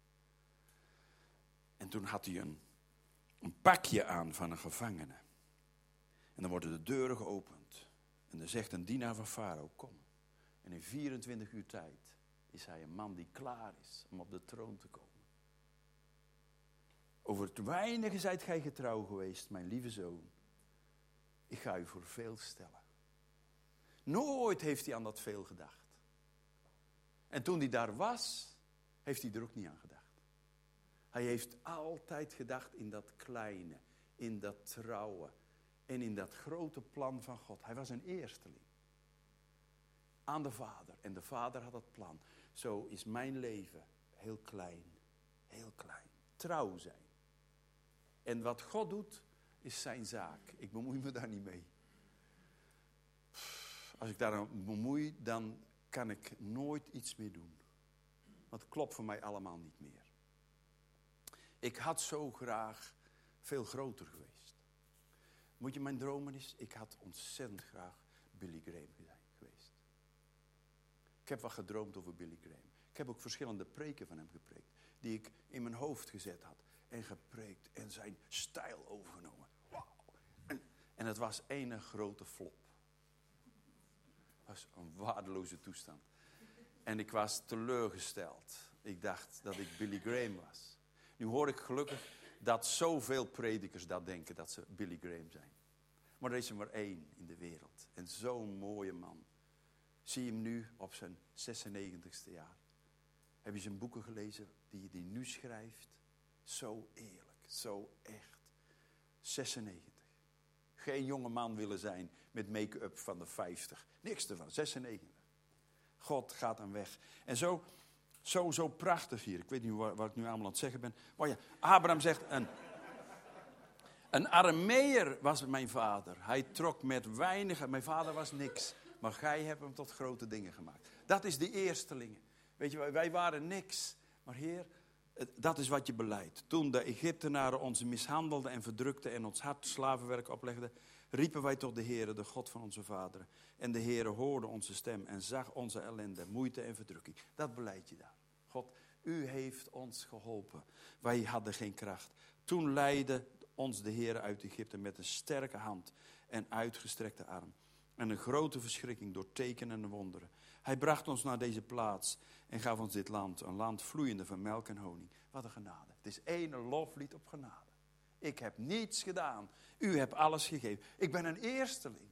En toen had hij een, een pakje aan van een gevangene. En dan worden de deuren geopend. En dan zegt een dienaar van Farao, kom. En in vierentwintig uur tijd is hij een man die klaar is om op de troon te komen. Over het weinige zijt gij getrouw geweest, mijn lieve zoon. Ik ga u voor veel stellen. Nooit heeft hij aan dat veel gedacht. En toen hij daar was, heeft hij er ook niet aan gedacht. Hij heeft altijd gedacht in dat kleine, in dat trouwen en in dat grote plan van God. Hij was een eersteling aan de Vader. En de Vader had dat plan. Zo is mijn leven heel klein, heel klein. Trouw zijn. En wat God doet, is zijn zaak. Ik bemoei me daar niet mee. Als ik daar aan bemoei, dan kan ik nooit iets meer doen. Want het klopt voor mij allemaal niet meer. Ik had zo graag veel groter geweest. Moet je mijn dromen eens? Ik had ontzettend graag Billy Graham geweest. Ik heb wat gedroomd over Billy Graham. Ik heb ook verschillende preken van hem gepreekt. Die ik in mijn hoofd gezet had. En gepreekt. En zijn stijl overgenomen. Wow. En, en het was één grote flop. Het was een waardeloze toestand. En ik was teleurgesteld. Ik dacht dat ik Billy Graham was. Nu hoor ik gelukkig dat zoveel predikers dat denken, dat ze Billy Graham zijn. Maar er is er maar één in de wereld. En zo'n mooie man. Zie je hem nu op zijn zesennegentigste jaar. Heb je zijn boeken gelezen die hij nu schrijft? Zo eerlijk, zo echt. zesennegentig. Geen jonge man willen zijn met make-up van de vijftig. Niks ervan, zesennegentig. God gaat aan weg. En zo, zo, zo prachtig hier. Ik weet niet wat, wat ik nu allemaal aan het zeggen ben. Maar ja, Abraham zegt, een, een Arameer was mijn vader. Hij trok met weinig, mijn vader was niks. Maar gij hebt hem tot grote dingen gemaakt. Dat is de eerstelingen. Weet je, wij waren niks. Maar Heer, dat is wat je beleidt. Toen de Egyptenaren ons mishandelden en verdrukten en ons hard slavenwerk oplegden, riepen wij tot de Heere, de God van onze vaderen. En de Heere hoorde onze stem en zag onze ellende, moeite en verdrukking. Dat beleid je daar. God, u heeft ons geholpen. Wij hadden geen kracht. Toen leidde ons de Heere uit Egypte met een sterke hand en uitgestrekte arm. En een grote verschrikking door tekenen en wonderen. Hij bracht ons naar deze plaats en gaf ons dit land. Een land vloeiende van melk en honing. Wat een genade. Het is één loflied op genade. Ik heb niets gedaan. U hebt alles gegeven. Ik ben een eersteling.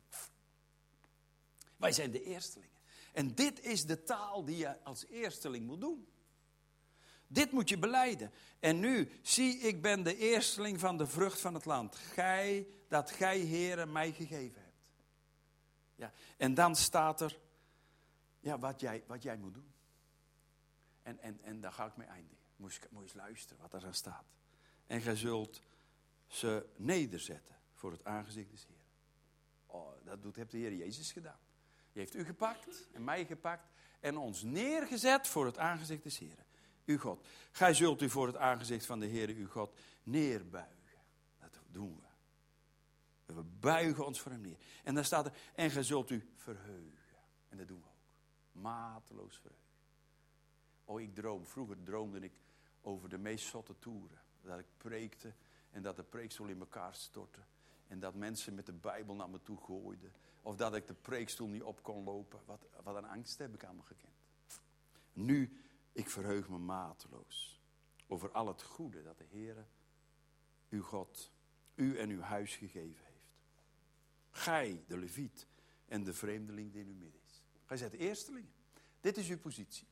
Wij zijn de eerstelingen. En dit is de taal die je als eersteling moet doen. Dit moet je belijden. En nu, zie, ik ben de eersteling van de vrucht van het land. Gij, dat gij, Heere, mij gegeven hebt. Ja, en dan staat er, ja, wat jij, wat jij moet doen. En, en, en daar ga ik mee eindigen. Moet je, moet je eens luisteren wat daar staat. En gij zult ze nederzetten voor het aangezicht des Heeren. Oh, dat doet, heeft de Heer Jezus gedaan. Die heeft u gepakt en mij gepakt en ons neergezet voor het aangezicht des Heeren. Uw God. Gij zult u voor het aangezicht van de Heere uw God neerbuigen. Dat doen we. We buigen ons voor hem neer. En dan staat er, en gij zult u verheugen. En dat doen we ook. Mateloos verheugen. Oh, ik droom. Vroeger droomde ik over de meest zotte toeren. Dat ik preekte en dat de preekstoel in elkaar stortte. En dat mensen met de Bijbel naar me toe gooiden. Of dat ik de preekstoel niet op kon lopen. Wat, wat een angst heb ik allemaal gekend. Nu, ik verheug me mateloos. Over al het goede dat de Heere, uw God, u en uw huis gegeven heeft. Gij, de leviet en de vreemdeling die in uw midden is. Gij zijt de eersteling. Dit is uw positie.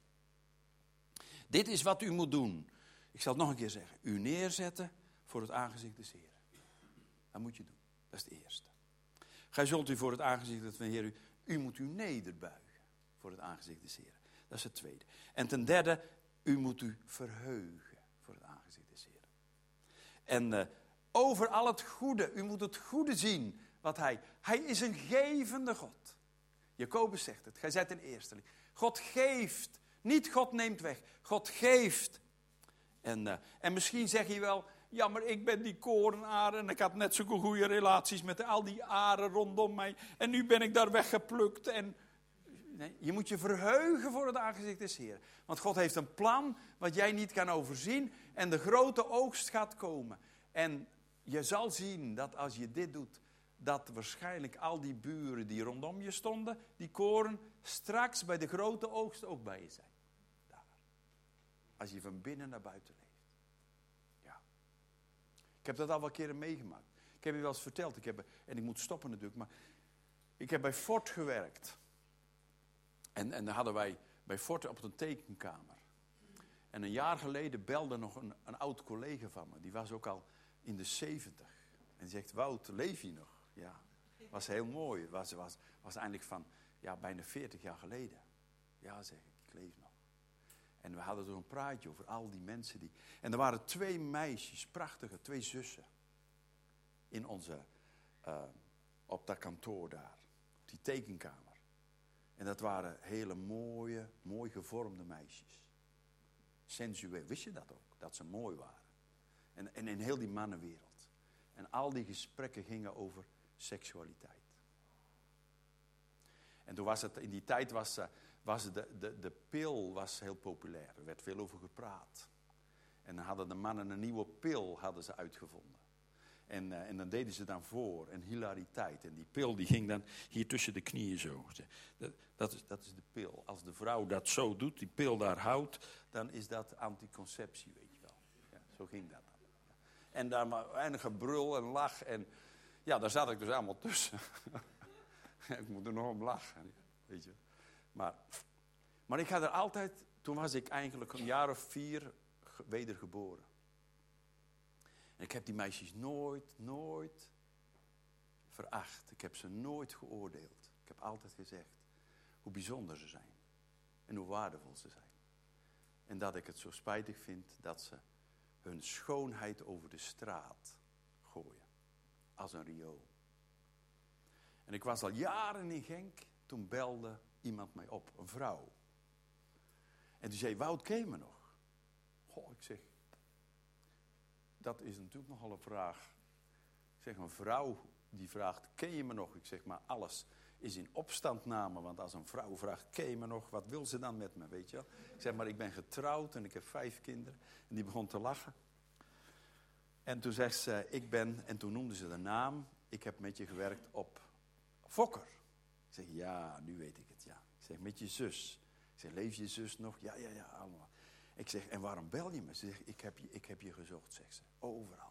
Dit is wat u moet doen. Ik zal het nog een keer zeggen. U neerzetten voor het aangezicht des Heeren. Dat moet je doen. Dat is de eerste. Gij zult u voor het aangezicht van de Heer, u, u moet u nederbuigen voor het aangezicht des Heeren. Dat is het tweede. En ten derde, u moet u verheugen voor het aangezicht des Heeren. En uh, over al het goede, u moet het goede zien wat hij, hij is een gevende God. Jacobus zegt het, gij zijt een eersteling. God geeft, niet God neemt weg. God geeft. En, uh, en misschien zeg je wel, ja, maar ik ben die korenaar en ik had net zulke goede relaties met al die aren rondom mij. En nu ben ik daar weggeplukt. En nee, je moet je verheugen voor het aangezicht des Heeren. Want God heeft een plan wat jij niet kan overzien. En de grote oogst gaat komen. En je zal zien dat als je dit doet, dat waarschijnlijk al die buren die rondom je stonden, die koren, straks bij de grote oogst ook bij je zijn. Daar. Als je van binnen naar buiten leeft. Ja. Ik heb dat al wel keren meegemaakt. Ik heb je wel eens verteld, ik heb, en ik moet stoppen natuurlijk, maar ik heb bij Ford gewerkt. En, en dan hadden wij bij Ford op een tekenkamer. En een jaar geleden belde nog een, een oud collega van me, die was ook al in de zeventig. En die zegt, Wout, leef je nog? Ja, was heel mooi. Was, was, was eigenlijk van, ja, bijna veertig jaar geleden. Ja, zeg ik, ik leef nog. En we hadden zo'n praatje over al die mensen die... En er waren twee meisjes, prachtige, twee zussen. In onze, uh, op dat kantoor daar. Op die tekenkamer. En dat waren hele mooie, mooi gevormde meisjes. Sensueel, wist je dat ook? Dat ze mooi waren. En, en in heel die mannenwereld. En al die gesprekken gingen over seksualiteit. En toen was het, in die tijd was, was de, de, de pil was heel populair. Er werd veel over gepraat. En dan hadden de mannen een nieuwe pil hadden ze uitgevonden. En, uh, en dan deden ze dan voor, en hilariteit. En die pil die ging dan hier tussen de knieën zo. Dat, dat, is, dat is de pil. Als de vrouw dat zo doet, die pil daar houdt, dan is dat anticonceptie, weet je wel. Ja, zo ging dat dan. En daar maar weinig gebrul en lach. En ja, daar zat ik dus allemaal tussen. Ik moet er nog om lachen, weet je. Maar, maar ik had er altijd, toen was ik eigenlijk een jaar of vier wedergeboren. En ik heb die meisjes nooit, nooit veracht. Ik heb ze nooit geoordeeld. Ik heb altijd gezegd hoe bijzonder ze zijn. En hoe waardevol ze zijn. En dat ik het zo spijtig vind dat ze hun schoonheid over de straat gooien. Als een riool. En ik was al jaren in Genk. Toen belde iemand mij op. Een vrouw. En die zei, Wout, ken je me nog? Goh, ik zeg... Dat is natuurlijk nogal een vraag. Ik zeg, een vrouw die vraagt, ken je me nog? Ik zeg, maar alles is in opstandname. Want als een vrouw vraagt, ken je me nog? Wat wil ze dan met me, weet je wel? Ik zeg, maar ik ben getrouwd en ik heb vijf kinderen. En die begon te lachen. En toen zegt ze, ik ben... En toen noemde ze de naam. Ik heb met je gewerkt op Fokker. Ik zeg, ja, nu weet ik het, ja. Ik zeg, met je zus. Ik zeg, leef je zus nog? Ja, ja, ja, allemaal. Ik zeg, en waarom bel je me? Ze zegt, ik heb je, ik heb je gezocht, zegt ze. Overal.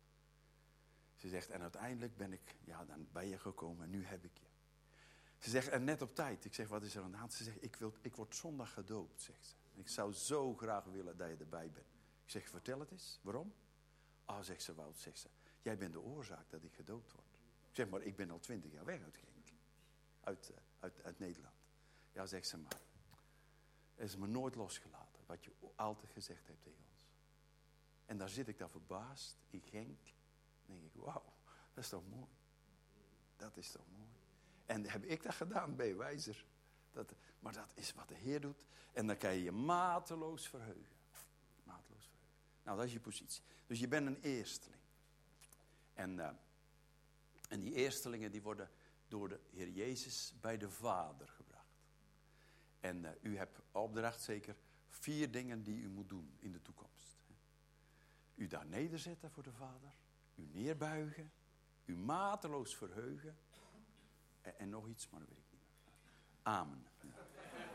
Ze zegt, en uiteindelijk ben ik ja, dan bij je gekomen en nu heb ik je. Ze zegt, en net op tijd. Ik zeg, wat is er aan de hand? Ze zegt, ik, wil, ik word zondag gedoopt, zegt ze. Ik zou zo graag willen dat je erbij bent. Ik zeg, vertel het eens, waarom? Oh, zegt ze, Wout, zegt ze, jij bent de oorzaak dat ik gedoopt word. Ik zeg, maar ik ben al twintig jaar weg uit Genk. Uit, uh, uit, uit Nederland. Ja, zegt ze, maar er is me nooit losgelaten. Wat je altijd gezegd hebt tegen ons. En daar zit ik dan verbaasd in Genk. Dan denk ik, wauw, dat is toch mooi. Dat is toch mooi. En heb ik dat gedaan, ben je wijzer. Dat, maar dat is wat de Heer doet. En dan kan je je mateloos verheugen. Mateloos verheugen. Nou, dat is je positie. Dus je bent een eersteling. En, uh, en die eerstelingen die worden door de Heer Jezus bij de Vader gebracht. En uh, u hebt opdracht zeker vier dingen die u moet doen in de toekomst. U daar nederzetten voor de Vader. U neerbuigen. U mateloos verheugen. En, en nog iets, maar dat weet ik niet meer. Amen.